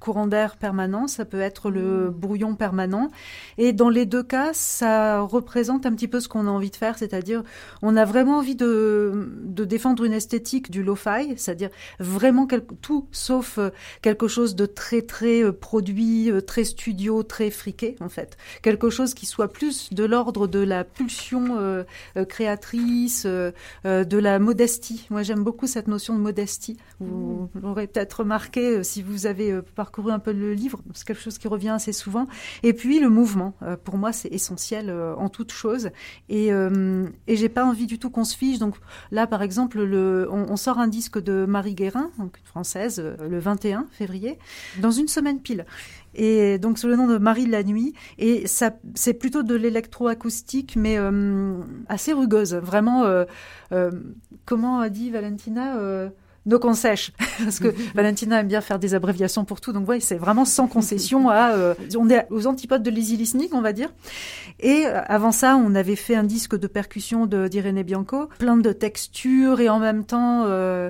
courant d'air permanent, ça peut être le brouillon permanent. Et dans les deux cas, ça représente un petit peu ce qu'on a envie de faire, c'est-à-dire on a vraiment envie de défendre une esthétique du lo-fi, c'est-à-dire vraiment tout sauf quelque chose de très très produit, très studio, très friqué en fait. Quelque chose qui soit plus de l'ordre de la pulsion créatrice, de la modestie. Moi j'aime beaucoup cette notion de modestie. Vous l'aurez peut-être remarqué si vous avez parcouru un peu le livre, c'est quelque chose qui revient assez souvent. Et puis le mouvement, pour moi c'est essentiel en toute chose. Et j'ai pas envie du tout qu'on se fige. Donc là par exemple, on sort un disque de Marie Guérin, donc une française, le 21 février, dans une semaine pile. Et donc sous le nom de Marie de la Nuit, et ça c'est plutôt de l'électroacoustique mais assez rugueuse, vraiment comment a dit Valentina, no concession, parce que Valentina aime bien faire des abréviations pour tout, donc ouais, c'est vraiment sans concession. On est aux antipodes de l'easy listening, on va dire. Et avant ça, on avait fait un disque de percussion d'Irene Bianco, plein de textures et en même temps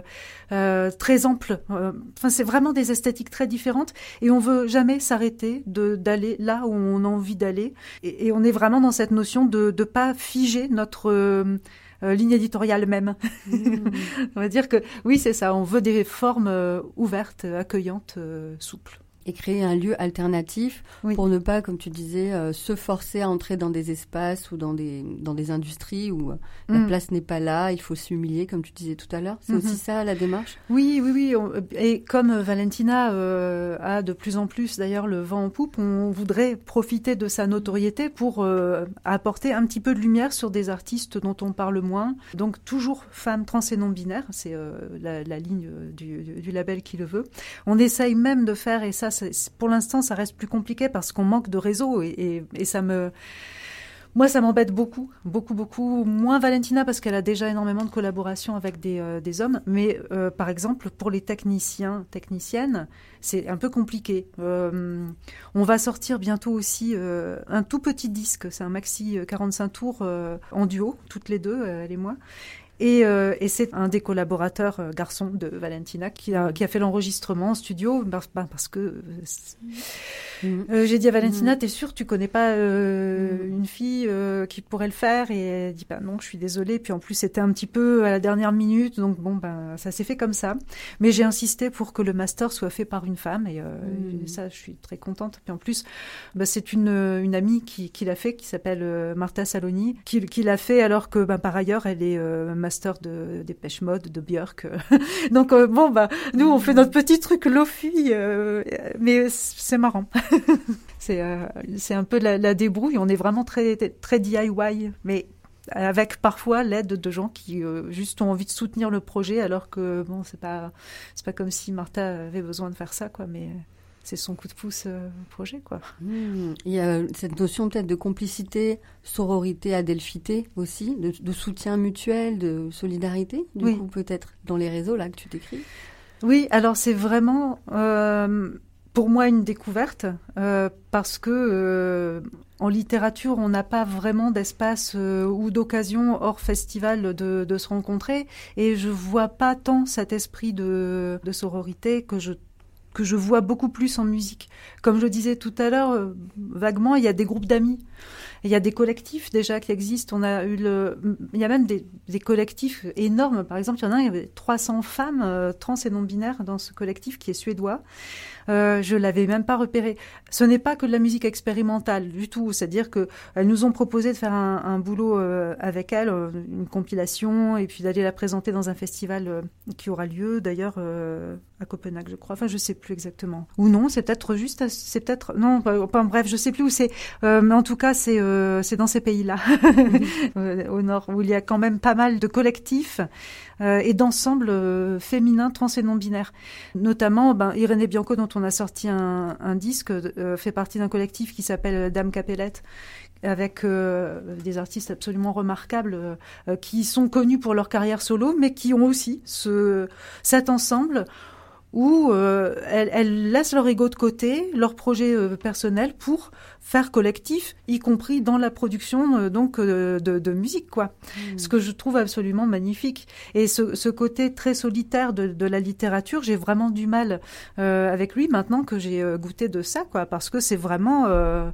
très ample. Enfin, c'est vraiment des esthétiques très différentes et on veut jamais s'arrêter d'aller là où on a envie d'aller. Et on est vraiment dans cette notion de pas figer notre ligne éditoriale même. On va dire que oui, c'est ça. On veut des formes ouvertes, accueillantes, souples. Et créer un lieu alternatif pour ne pas, comme tu disais, se forcer à entrer dans des espaces ou dans des industries où la place n'est pas là, il faut s'humilier, comme tu disais tout à l'heure. C'est aussi ça la démarche ? Oui. Et comme Valentina a de plus en plus d'ailleurs le vent en poupe, on voudrait profiter de sa notoriété pour apporter un petit peu de lumière sur des artistes dont on parle moins. Donc toujours femmes trans et non-binaires, c'est la ligne du label qui le veut. On essaye même de faire, et ça pour l'instant, ça reste plus compliqué parce qu'on manque de réseau et ça moi, ça m'embête beaucoup. Moins Valentina parce qu'elle a déjà énormément de collaborations avec des hommes. Mais par exemple, pour les techniciennes, c'est un peu compliqué. On va sortir bientôt aussi un tout petit disque. C'est un maxi 45 tours en duo, toutes les deux, elle et moi. Et c'est un des collaborateurs garçons de Valentina qui a fait l'enregistrement en studio parce que j'ai dit à Valentina, t'es sûre tu connais pas une fille qui pourrait le faire? Et elle dit non, je suis désolée. Puis en plus c'était un petit peu à la dernière minute, donc ça s'est fait comme ça. Mais j'ai insisté pour que le master soit fait par une femme et ça je suis très contente. Puis en plus c'est une amie qui l'a fait, qui s'appelle Martha Saloni, qui l'a fait alors que par ailleurs elle est master de Dépêche Mode, de Björk. Donc nous on fait notre petit truc lofi, mais c'est marrant. C'est un peu la débrouille. On est vraiment très très DIY, mais avec parfois l'aide de gens qui juste ont envie de soutenir le projet, alors que c'est pas comme si Martha avait besoin de faire ça, quoi. Mais c'est son coup de pouce au projet, quoi. Il y a cette notion peut-être de complicité, sororité, adelphité aussi, de soutien mutuel, de solidarité, du coup peut-être dans les réseaux là que tu décris. Oui, alors c'est vraiment pour moi une découverte parce que en littérature on n'a pas vraiment d'espace ou d'occasion hors festival de se rencontrer, et je vois pas tant cet esprit de sororité que je vois beaucoup plus en musique. Comme je le disais tout à l'heure, vaguement, il y a des groupes d'amis. Il y a des collectifs déjà qui existent. Il y a même des collectifs énormes. Par exemple, il y avait 300 femmes trans et non-binaires dans ce collectif qui est suédois. Je l'avais même pas repéré. Ce n'est pas que de la musique expérimentale du tout. C'est-à-dire qu'elles nous ont proposé de faire un boulot avec elles, une compilation, et puis d'aller la présenter dans un festival qui aura lieu d'ailleurs à Copenhague, je crois. Enfin, je sais plus exactement. Ou non, c'est peut-être non. Bref, je sais plus où c'est. Mais en tout cas, c'est dans ces pays-là, au nord, où il y a quand même pas mal de collectifs et d'ensembles féminins, trans et non-binaires. Notamment, Irene Bianco, dont on a sorti un disque, fait partie d'un collectif qui s'appelle Dame Capellette, avec des artistes absolument remarquables qui sont connus pour leur carrière solo, mais qui ont aussi cet ensemble où elles laissent leur ego de côté, leur projet personnel pour faire collectif, y compris dans la production de musique, quoi. Ce que je trouve absolument magnifique. Et ce côté très solitaire de la littérature, j'ai vraiment du mal avec lui maintenant que j'ai goûté de ça, quoi, parce que c'est vraiment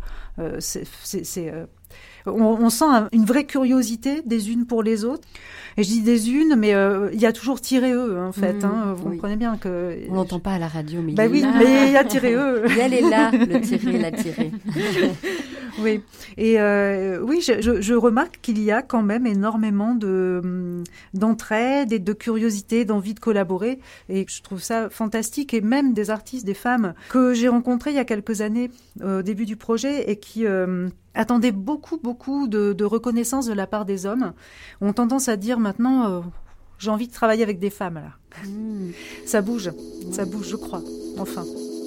on sent une vraie curiosité des unes pour les autres. Et je dis des unes, mais il y a toujours -e, en fait. Vous comprenez bien que... On l'entend pas à la radio, mais oui, mais il y a -e. Et elle est là, le tiré, la tirée. Oui. Et oui, je remarque qu'il y a quand même énormément d'entraide et de curiosité, d'envie de collaborer. Et je trouve ça fantastique. Et même des artistes, des femmes que j'ai rencontrées il y a quelques années, au début du projet, et qui... attendaient beaucoup de reconnaissance de la part des hommes, ont tendance à dire maintenant j'ai envie de travailler avec des femmes là. Ça bouge, je crois, enfin.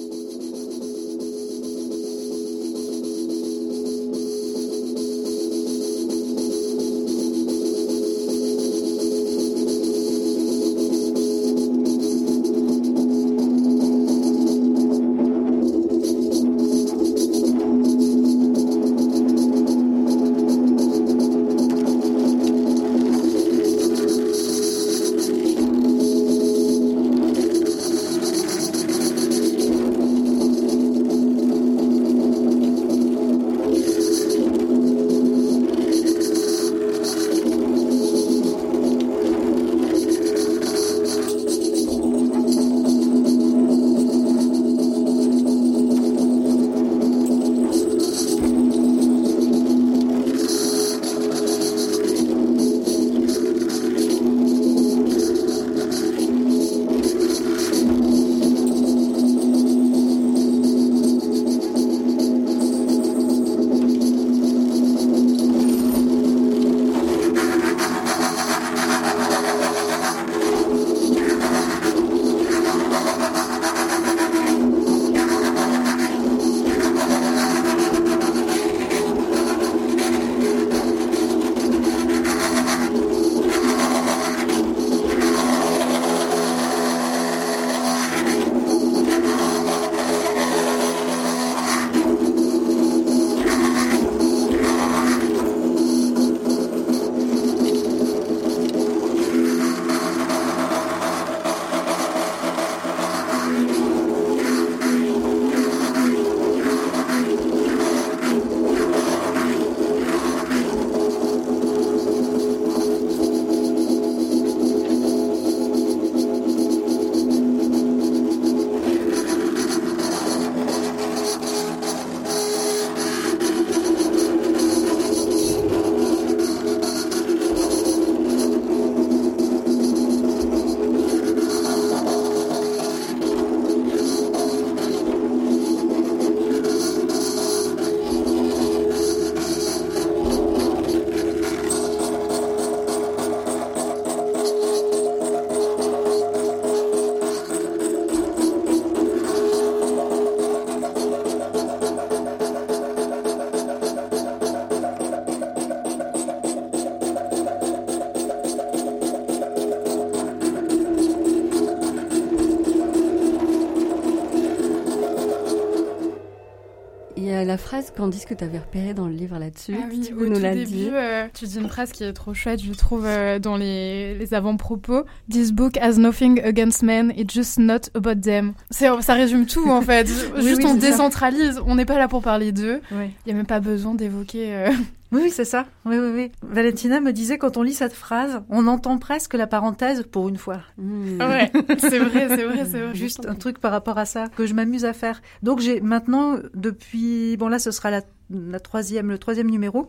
La phrase, Candice, que tu avais repérée dans le livre là-dessus, ah oui, tu peux nous la dire. Tu dis une phrase qui est trop chouette, je trouve, dans les avant-propos. This book has nothing against men, it's just not about them. Ça résume tout, en fait. Juste, on décentralise. On n'est pas là pour parler d'eux. Il n'y a même pas besoin d'évoquer... Oui, c'est ça. Oui. Valentina me disait, quand on lit cette phrase, on entend presque la parenthèse pour une fois. Ouais, c'est vrai. Juste un truc par rapport à ça que je m'amuse à faire. Donc j'ai maintenant, depuis... Bon là, ce sera le troisième numéro,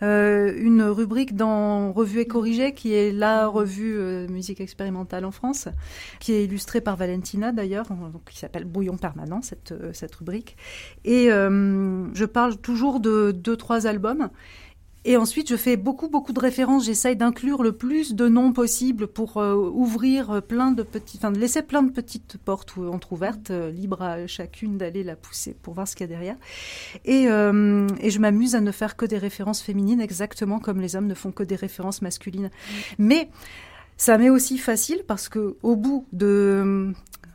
une rubrique dans Revue et Corrigée, qui est la revue musique expérimentale en France, qui est illustrée par Valentina d'ailleurs, qui s'appelle Brouillon permanent, cette rubrique. Et je parle toujours de 2-3 albums. Et ensuite, je fais beaucoup de références. J'essaye d'inclure le plus de noms possible pour ouvrir laisser plein de petites portes entrouvertes, libre à chacune d'aller la pousser pour voir ce qu'il y a derrière. Et je m'amuse à ne faire que des références féminines, exactement comme les hommes ne font que des références masculines. Mais ça m'est aussi facile parce que au bout de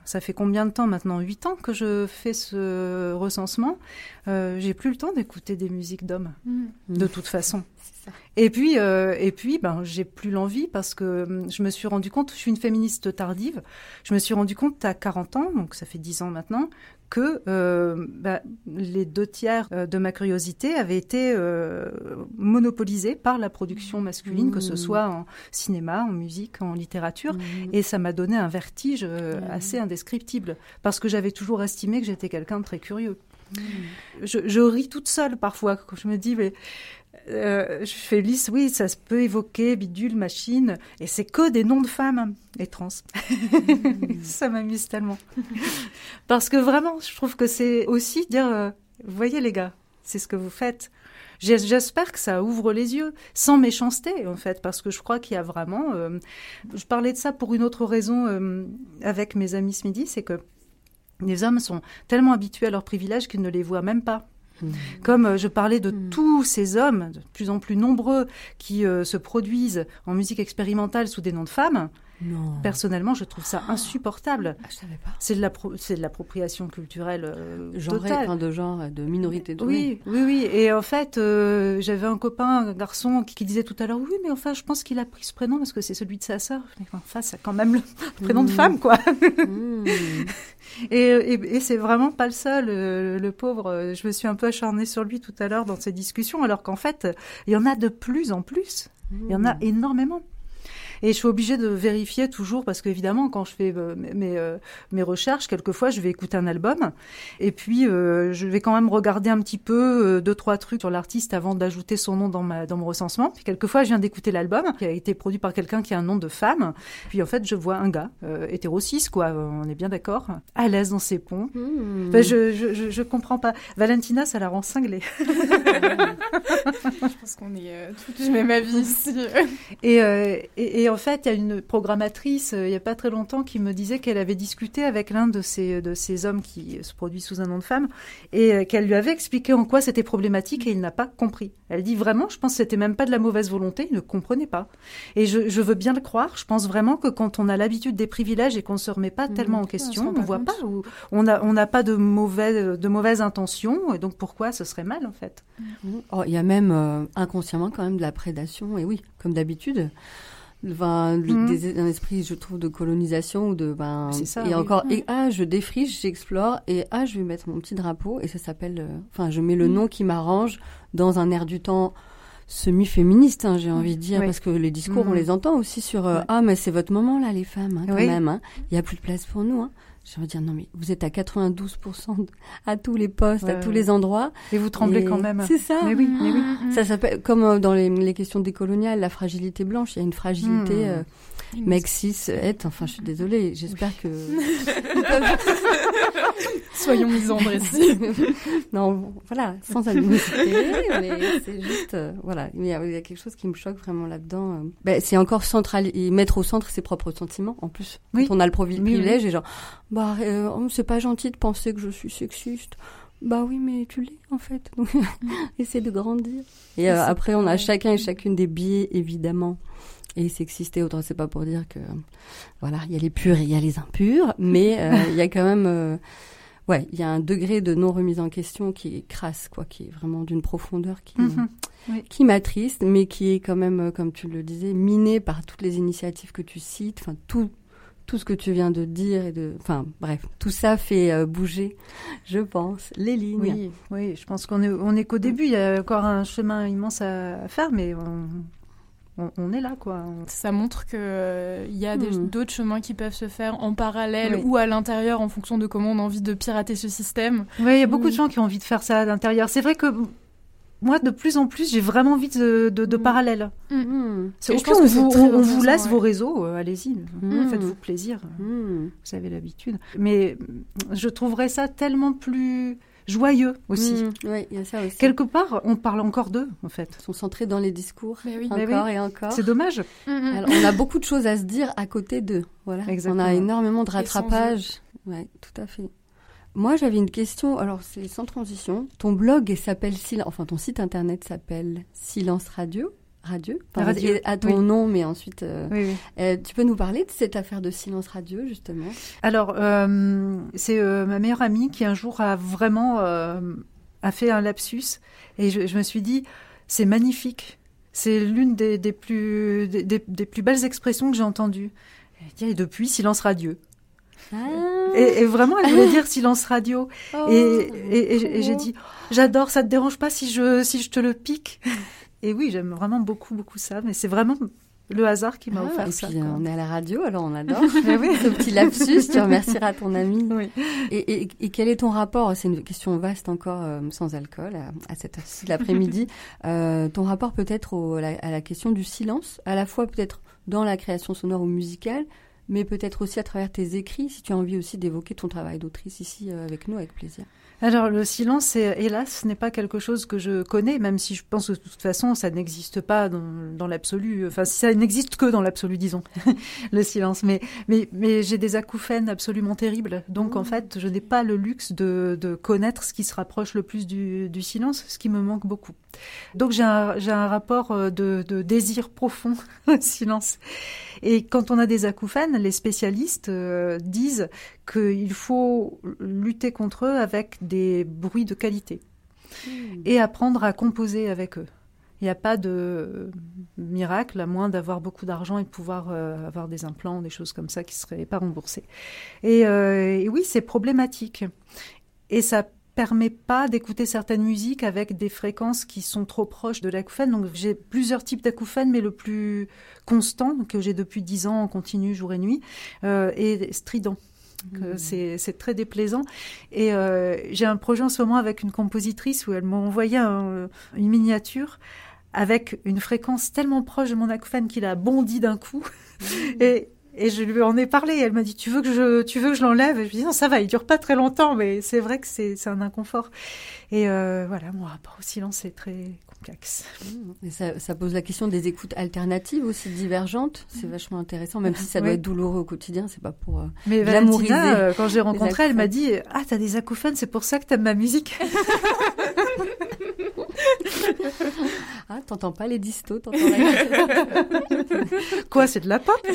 ça fait combien de temps maintenant ? 8 ans que je fais ce recensement. J'ai plus le temps d'écouter des musiques d'hommes, de toute façon. C'est ça. Et puis, j'ai plus l'envie parce que je me suis rendu compte, je suis une féministe tardive, je me suis rendu compte à 40 ans, donc ça fait 10 ans maintenant, que les 2/3 de ma curiosité avaient été monopolisés par la production masculine, que ce soit en cinéma, en musique, en littérature. Et ça m'a donné un vertige assez indescriptible, parce que j'avais toujours estimé que j'étais quelqu'un de très curieux. Je ris toute seule parfois, quand je me dis, mais... je fais lisse, oui, ça se peut évoquer bidule, machine, et c'est que des noms de femmes et trans. Ça m'amuse tellement. Parce que vraiment, je trouve que c'est aussi dire, vous voyez les gars, c'est ce que vous faites. J'espère que ça ouvre les yeux, sans méchanceté en fait, parce que je crois qu'il y a vraiment... je parlais de ça pour une autre raison avec mes amis ce midi, c'est que les hommes sont tellement habitués à leurs privilèges qu'ils ne les voient même pas. Comme je parlais de tous ces hommes, de plus en plus nombreux, qui se produisent en musique expérimentale sous des noms de femmes, personnellement, je trouve ça insupportable. Je savais pas. C'est de l'appropriation culturelle totale. De genre, de minorité de oui. Et en fait, j'avais un copain, un garçon, qui disait tout à l'heure, oui, mais enfin, je pense qu'il a pris ce prénom parce que c'est celui de sa sœur. Enfin, c'est quand même le prénom de femme, quoi. Et c'est vraiment pas le seul, le pauvre. Je me suis un peu acharnée sur lui tout à l'heure dans ces discussions, alors qu'en fait, il y en a de plus en plus. Il y en a énormément. Et je suis obligée de vérifier toujours, parce qu'évidemment, quand je fais mes recherches, quelquefois, je vais écouter un album. Et puis, je vais quand même regarder un petit peu 2-3 trucs sur l'artiste avant d'ajouter son nom dans mon recensement. Puis, quelquefois, je viens d'écouter l'album qui a été produit par quelqu'un qui a un nom de femme. Puis, en fait, je vois un gars, hétéro-cis, quoi. On est bien d'accord. À l'aise dans ses ponts. Enfin, je comprends pas. Valentina, ça la rend cinglée. Je pense qu'on est toutes du même avis ici. Et en fait, il y a une programmatrice, il n'y a pas très longtemps, qui me disait qu'elle avait discuté avec l'un de ces hommes qui se produit sous un nom de femme et qu'elle lui avait expliqué en quoi c'était problématique et il n'a pas compris. Elle dit vraiment, je pense que c'était même pas de la mauvaise volonté, il ne comprenait pas. Et je veux bien le croire, je pense vraiment que quand on a l'habitude des privilèges et qu'on ne se remet pas tellement en question, on ne voit pas où on n'a pas de mauvaises intentions, et donc pourquoi ce serait mal en fait. Il y a même inconsciemment quand même de la prédation, et oui, comme d'habitude. Un esprit, je trouve, de colonisation ou de c'est ça, et encore je défriche, j'explore et je vais mettre mon petit drapeau et ça s'appelle je mets le nom qui m'arrange dans un air du temps semi-féministe, j'ai envie de dire, parce que les discours on les entend aussi sur mais c'est votre moment là les femmes quand même, il y a plus de place pour nous. J'ai envie de dire, non, mais vous êtes à 92% à tous les postes, à tous les endroits. Et vous tremblez quand même. C'est ça. Mais oui. Ça s'appelle, comme dans les questions décoloniales, la fragilité blanche. Il y a une fragilité mec cis, enfin, je suis désolée. J'espère que... Soyons misandres ici. Non, voilà, sans animosité, mais c'est juste... voilà, il y a quelque chose qui me choque vraiment là-dedans. C'est encore mettre au centre ses propres sentiments, en plus. Quand on a le privilège et genre... c'est pas gentil de penser que je suis sexiste. Bah oui, mais tu l'es, en fait. Donc, essaie de grandir. Et après, on a chacun et chacune des biais, évidemment. Et sexiste et autres, c'est pas pour dire que... Voilà, il y a les purs et il y a les impurs. Mais il y a quand même... il y a un degré de non-remise en question qui est crasse, quoi, qui est vraiment d'une profondeur qui m'attriste, mais qui est quand même, comme tu le disais, miné par toutes les initiatives que tu cites, enfin, tout ce que tu viens de dire enfin bref, tout ça fait bouger, je pense, les lignes. Oui, je pense qu'on est qu'au début, il y a encore un chemin immense à faire, mais on est là, quoi. Ça montre que il y a d'autres chemins qui peuvent se faire en parallèle ou à l'intérieur en fonction de comment on a envie de pirater ce système. Oui, il y a beaucoup de gens qui ont envie de faire ça à l'intérieur. C'est vrai que moi, de plus en plus, j'ai vraiment envie de parallèles. On vous laisse vos réseaux, allez-y, faites-vous plaisir. Vous avez l'habitude. Mais je trouverais ça tellement plus joyeux aussi. Oui, il y a ça aussi. Quelque part, on parle encore d'eux, en fait. Ils sont centrés dans les discours, et encore. C'est dommage. Alors, on a beaucoup de choses à se dire à côté d'eux. Voilà. Exactement. On a énormément de rattrapage. Oui, tout à fait. Moi, j'avais une question. Alors, c'est sans transition. Ton blog s'appelle ton site internet s'appelle Silence Radio. radieux, Radieux, à ton nom, mais ensuite, Oui. tu peux nous parler de cette affaire de silence radieux, justement? Alors, c'est ma meilleure amie qui un jour a vraiment a fait un lapsus, et je me suis dit, c'est magnifique. C'est l'une des plus belles expressions que j'ai entendues. Elle dit, et depuis, silence radieux. Et vraiment, elle voulait dire silence radio. Et j'ai dit, j'adore, ça te dérange pas si je te le pique? Et oui, j'aime vraiment beaucoup, beaucoup ça. Mais c'est vraiment le hasard qui m'a offert ça. Et puis, on est à la radio, alors on adore. Oui. Ce petit lapsus, tu remercieras ton ami. Oui. Et quel est ton rapport, c'est une question vaste encore, sans alcool, à cette heure-ci de l'après-midi, ton rapport peut-être à la question du silence, à la fois peut-être dans la création sonore ou musicale, mais peut-être aussi à travers tes écrits, si tu as envie aussi d'évoquer ton travail d'autrice ici avec nous, avec plaisir. Alors, le silence, hélas, n'est pas quelque chose que je connais, même si je pense que de toute façon, ça n'existe pas dans l'absolu. Enfin, ça n'existe que dans l'absolu, disons, le silence. Mais j'ai des acouphènes absolument terribles. Donc, en fait, je n'ai pas le luxe de connaître ce qui se rapproche le plus du silence, ce qui me manque beaucoup. Donc, j'ai un rapport de désir profond au silence. Et quand on a des acouphènes, les spécialistes disent qu'il faut lutter contre eux avec des bruits de qualité et apprendre à composer avec eux. Il n'y a pas de miracle, à moins d'avoir beaucoup d'argent et de pouvoir avoir des implants, des choses comme ça qui ne seraient pas remboursées. Et oui, c'est problématique. Et ça permet pas d'écouter certaines musiques avec des fréquences qui sont trop proches de l'acouphène. Donc j'ai plusieurs types d'acouphènes, mais le plus constant, que j'ai depuis 10 ans en continu, jour et nuit, est strident. C'est très déplaisant. Et j'ai un projet en ce moment avec une compositrice où elle m'a envoyé une miniature avec une fréquence tellement proche de mon acouphène qu'il a bondi d'un coup. Et je lui en ai parlé. Elle m'a dit, tu veux que je l'enlève? Et je lui ai dit, non, ça va, il dure pas très longtemps, mais c'est vrai que c'est un inconfort. Et voilà, mon rapport au silence est très complexe. Et ça pose la question des écoutes alternatives aussi divergentes. C'est vachement intéressant, même si ça doit être douloureux au quotidien. C'est pas pour mais glamouriser. Valentina, quand je l'ai rencontrée, elle m'a dit, ah, t'as des acouphènes, c'est pour ça que t'aimes ma musique. Ah, t'entends pas les distos, t'entends la... Quoi, c'est de la pop?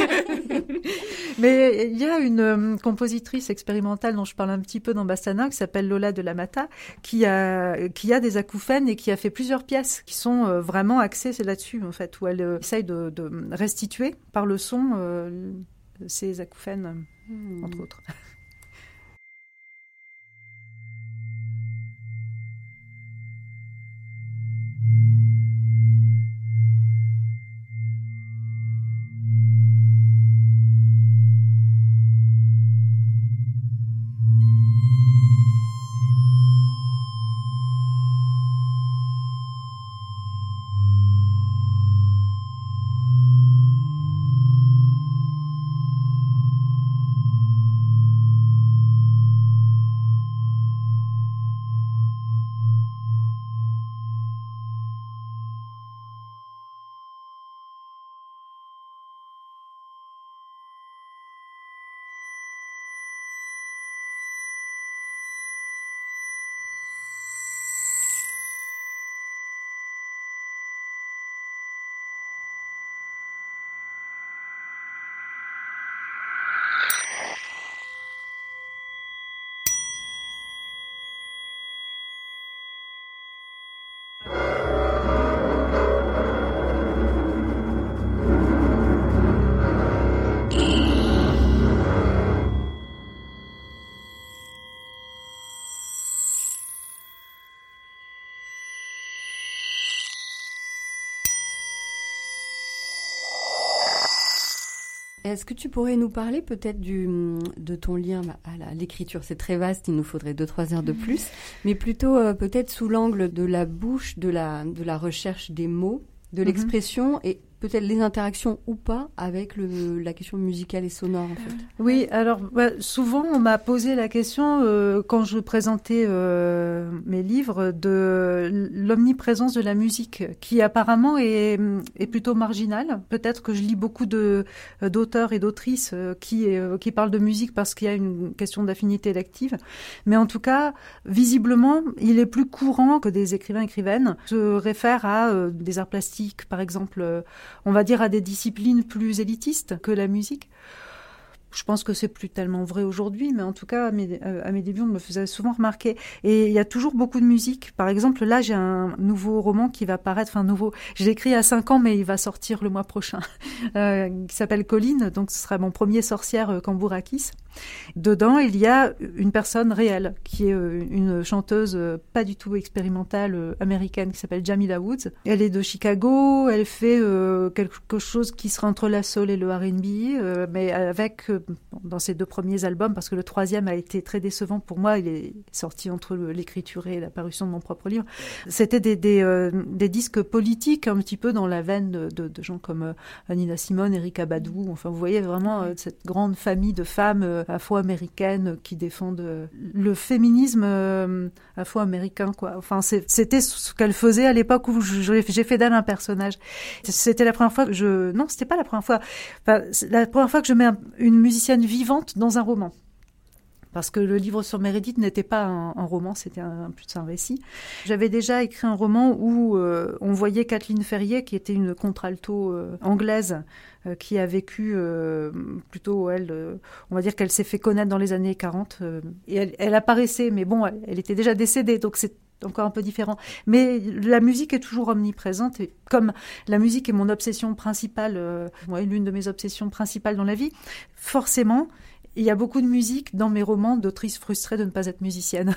Mais il y a une compositrice expérimentale dont je parle un petit peu dans Bassana, qui s'appelle Lola de la Mata, qui a des acouphènes et qui a fait plusieurs pièces qui sont vraiment axées là-dessus, en fait, où elle essaye de restituer par le son ces acouphènes, entre autres. Est-ce que tu pourrais nous parler peut-être de ton lien à l'écriture? C'est très vaste, il nous faudrait 2-3 heures de plus, mais plutôt peut-être sous l'angle de la bouche, de la recherche des mots, de l'expression et peut-être les interactions ou pas avec la question musicale et sonore en fait. Oui, alors souvent on m'a posé la question quand je présentais mes livres de l'omniprésence de la musique qui apparemment est plutôt marginale. Peut-être que je lis beaucoup d'auteurs et d'autrices qui parlent de musique parce qu'il y a une question d'affinité élective, mais en tout cas visiblement il est plus courant que des écrivains-écrivaines se réfèrent à des arts plastiques par exemple, on va dire à des disciplines plus élitistes que la musique. Je pense que c'est plus tellement vrai aujourd'hui, mais en tout cas, à mes débuts, on me faisait souvent remarquer. Et il y a toujours beaucoup de musique. Par exemple, là, j'ai un nouveau roman qui va paraître, je l'ai écrit à 5 ans, mais il va sortir le mois prochain, qui s'appelle Colline. Donc, ce sera mon premier sorcière Cambourakis. Dedans, il y a une personne réelle, qui est une chanteuse pas du tout expérimentale américaine, qui s'appelle Jamila Woods. Elle est de Chicago, elle fait quelque chose qui sera entre la soul et le R&B, mais avec... dans ses 2 premiers albums, parce que le 3e a été très décevant pour moi, il est sorti entre l'écriture et la parution de mon propre livre. C'était des disques politiques, un petit peu dans la veine de gens comme Nina Simone, Erykah Badu. Enfin, vous voyez vraiment cette grande famille de femmes afro-américaines qui défendent le féminisme afro-américain, quoi. Enfin, c'était ce qu'elle faisait à l'époque où j'ai fait d'elle un personnage. C'était la première fois que non, c'était pas la première fois. Enfin, la première fois que je mets une musicienne vivante dans un roman. Parce que le livre sur Meredith n'était pas un roman, c'était plus un récit. J'avais déjà écrit un roman où on voyait Kathleen Ferrier, qui était une contralto anglaise, qui a vécu plutôt, on va dire qu'elle s'est fait connaître dans les années 40. Et elle apparaissait, mais bon, elle était déjà décédée, donc c'est encore un peu différent. Mais la musique est toujours omniprésente. Et comme la musique est mon obsession principale, l'une de mes obsessions principales dans la vie, forcément, il y a beaucoup de musique dans mes romans d'autrices frustrées de ne pas être musicienne.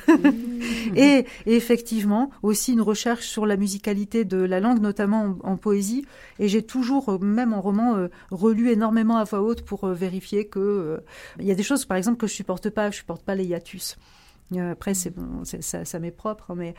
Et effectivement, aussi une recherche sur la musicalité de la langue, notamment en poésie. Et j'ai toujours, même en roman, relu énormément à voix haute pour vérifier que... il y a des choses, par exemple, que je supporte pas les hiatus. Après, ça m'est propre, mais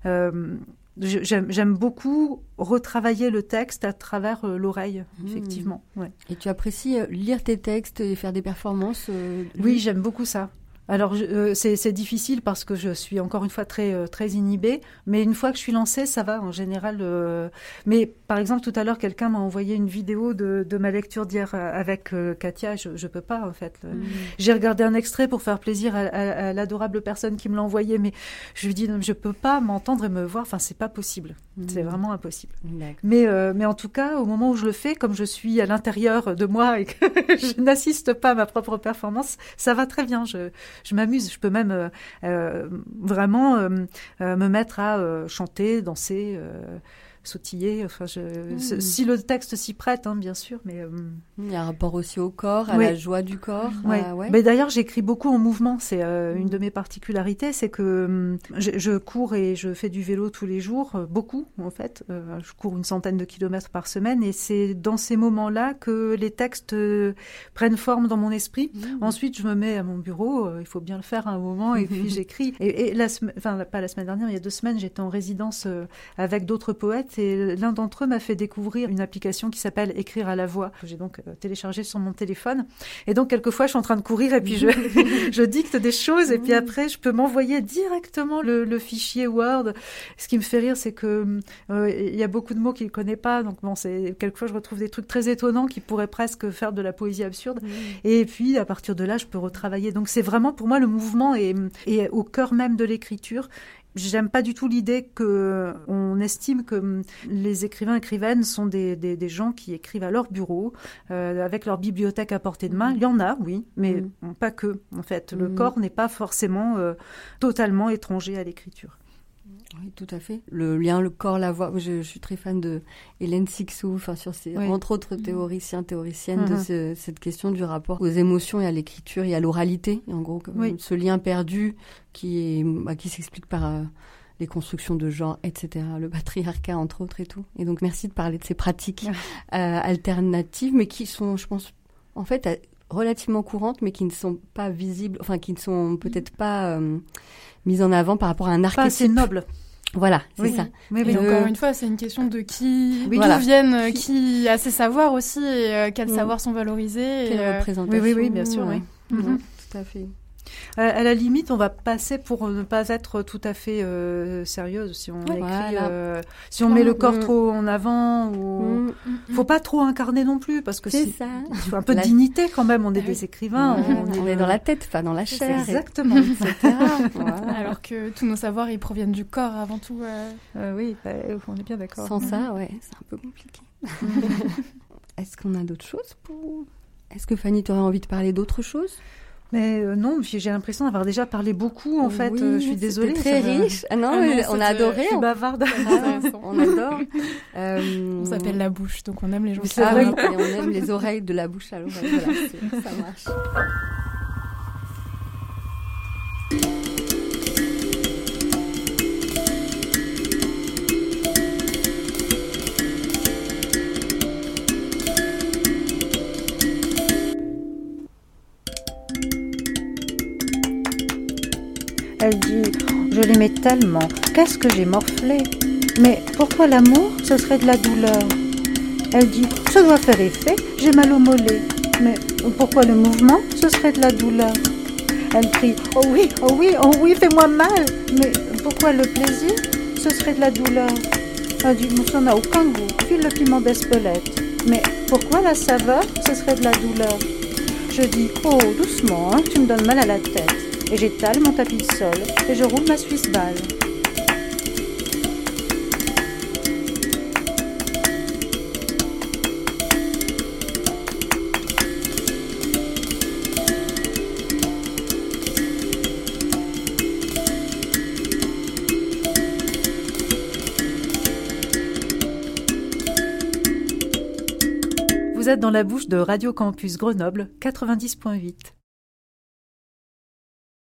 j'aime beaucoup retravailler le texte à travers l'oreille, effectivement. Ouais. Et tu apprécies lire tes textes et faire des performances Oui, j'aime beaucoup ça. Alors, c'est difficile parce que je suis encore une fois très, très inhibée, mais une fois que je suis lancée, ça va en général. Mais par exemple, tout à l'heure, quelqu'un m'a envoyé une vidéo de ma lecture d'hier avec Katia. Je peux pas, en fait. J'ai regardé un extrait pour faire plaisir à l'adorable personne qui me l'a envoyé, mais je lui dis, non, je peux pas m'entendre et me voir. Enfin, c'est pas possible. C'est vraiment impossible. Mais en tout cas, au moment où je le fais, comme je suis à l'intérieur de moi et que je n'assiste pas à ma propre performance, ça va très bien. Je m'amuse, je peux même vraiment me mettre à chanter, danser, sautiller. Enfin, si le texte s'y prête, bien sûr. Mais il y a un rapport aussi au corps, à la joie du corps. Ouais. Mais d'ailleurs, j'écris beaucoup en mouvement. C'est une de mes particularités, c'est que je cours et je fais du vélo tous les jours, beaucoup en fait. Je cours 100 de kilomètres par semaine, et c'est dans ces moments-là que les textes prennent forme dans mon esprit. Ensuite, je me mets à mon bureau. Il faut bien le faire à un moment, et puis j'écris. Et pas la semaine dernière, il y a 2 semaines, j'étais en résidence avec d'autres poètes. Et l'un d'entre eux m'a fait découvrir une application qui s'appelle Écrire à la voix, que j'ai donc téléchargée sur mon téléphone. Et donc, quelquefois, je suis en train de courir et puis je dicte des choses. Et puis après, je peux m'envoyer directement le fichier Word. Ce qui me fait rire, c'est que il y a beaucoup de mots qu'il ne connaît pas. Donc, bon, quelquefois, je retrouve des trucs très étonnants qui pourraient presque faire de la poésie absurde. Et puis, à partir de là, je peux retravailler. Donc, c'est vraiment, pour moi, le mouvement est au cœur même de l'écriture. J'aime pas du tout l'idée qu'on estime que les écrivains-écrivaines sont des gens qui écrivent à leur bureau, avec leur bibliothèque à portée de main. Il y en a, oui, mais pas que. En fait, le corps n'est pas forcément totalement étranger à l'écriture. Oui, tout à fait. Le lien, le corps, la voix. Je suis très fan de Hélène Cixous, entre autres théoriciennes, de cette question du rapport aux émotions et à l'écriture et à l'oralité. Et en gros, ce lien perdu qui s'explique par les constructions de genre, etc., le patriarcat, entre autres, et tout. Et donc, merci de parler de ces pratiques alternatives, mais qui sont, je pense, en fait, relativement courantes, mais qui ne sont pas visibles, enfin, qui ne sont peut-être pas mises en avant par rapport à un archétype. Pas assez noble. Voilà, c'est Oui. ça. Oui, Et oui. encore une fois, c'est une question de qui, Oui, d'où voilà. viennent, qui a ses savoirs aussi, et quels Mm. savoirs sont valorisés. Quelle Et, représentation. oui, bien sûr, ouais. oui. Ouais, tout à fait. À la limite, on va passer pour ne pas être tout à fait sérieuse si on écrit, Voilà. si on met le corps Mm. trop en avant. Ou... Faut pas trop incarner non plus, parce que C'est si... ça. il faut un peu de La- dignité quand même. On est Ah des oui. écrivains. On est dans la tête, pas dans la chair. Exactement. etc. Voilà. Alors que tous nos savoirs, ils proviennent du corps avant tout. Oui, on est bien d'accord. Sans ça, ouais, c'est un peu compliqué. Est-ce qu'on a d'autres choses pour... Est-ce que Fanny, tu aurais envie de parler d'autres choses? Mais non, j'ai l'impression d'avoir déjà parlé beaucoup, en fait. Oui, Je suis c'était désolée. très ça va- riche. Ah non, Ah non, on a c'était- adoré. Je suis on... bavarde. Intéressant. on adore. On s'appelle la bouche, donc on aime les gens qui C'est Ah vrai. oui, et on aime les oreilles de la bouche à l'oreille. Voilà, ça marche. Elle dit « Je l'aimais tellement, qu'est-ce que j'ai morflé !» Mais pourquoi l'amour, ce serait de la douleur ? Elle dit « Ça doit faire effet, j'ai mal au mollet. » Mais pourquoi le mouvement, ce serait de la douleur ? Elle crie « Oh oui, oh oui, oh oui, fais-moi mal !» Mais pourquoi le plaisir, ce serait de la douleur ? Elle dit « Ça n'a aucun goût, file le piment d'Espelette. » Mais pourquoi la saveur, ce serait de la douleur ? Je dis « Oh, doucement, hein, tu me donnes mal à la tête. » Et j'étale mon tapis de sol et je roule ma Suisse balle. Vous êtes dans la bouche de Radio Campus Grenoble 90.8.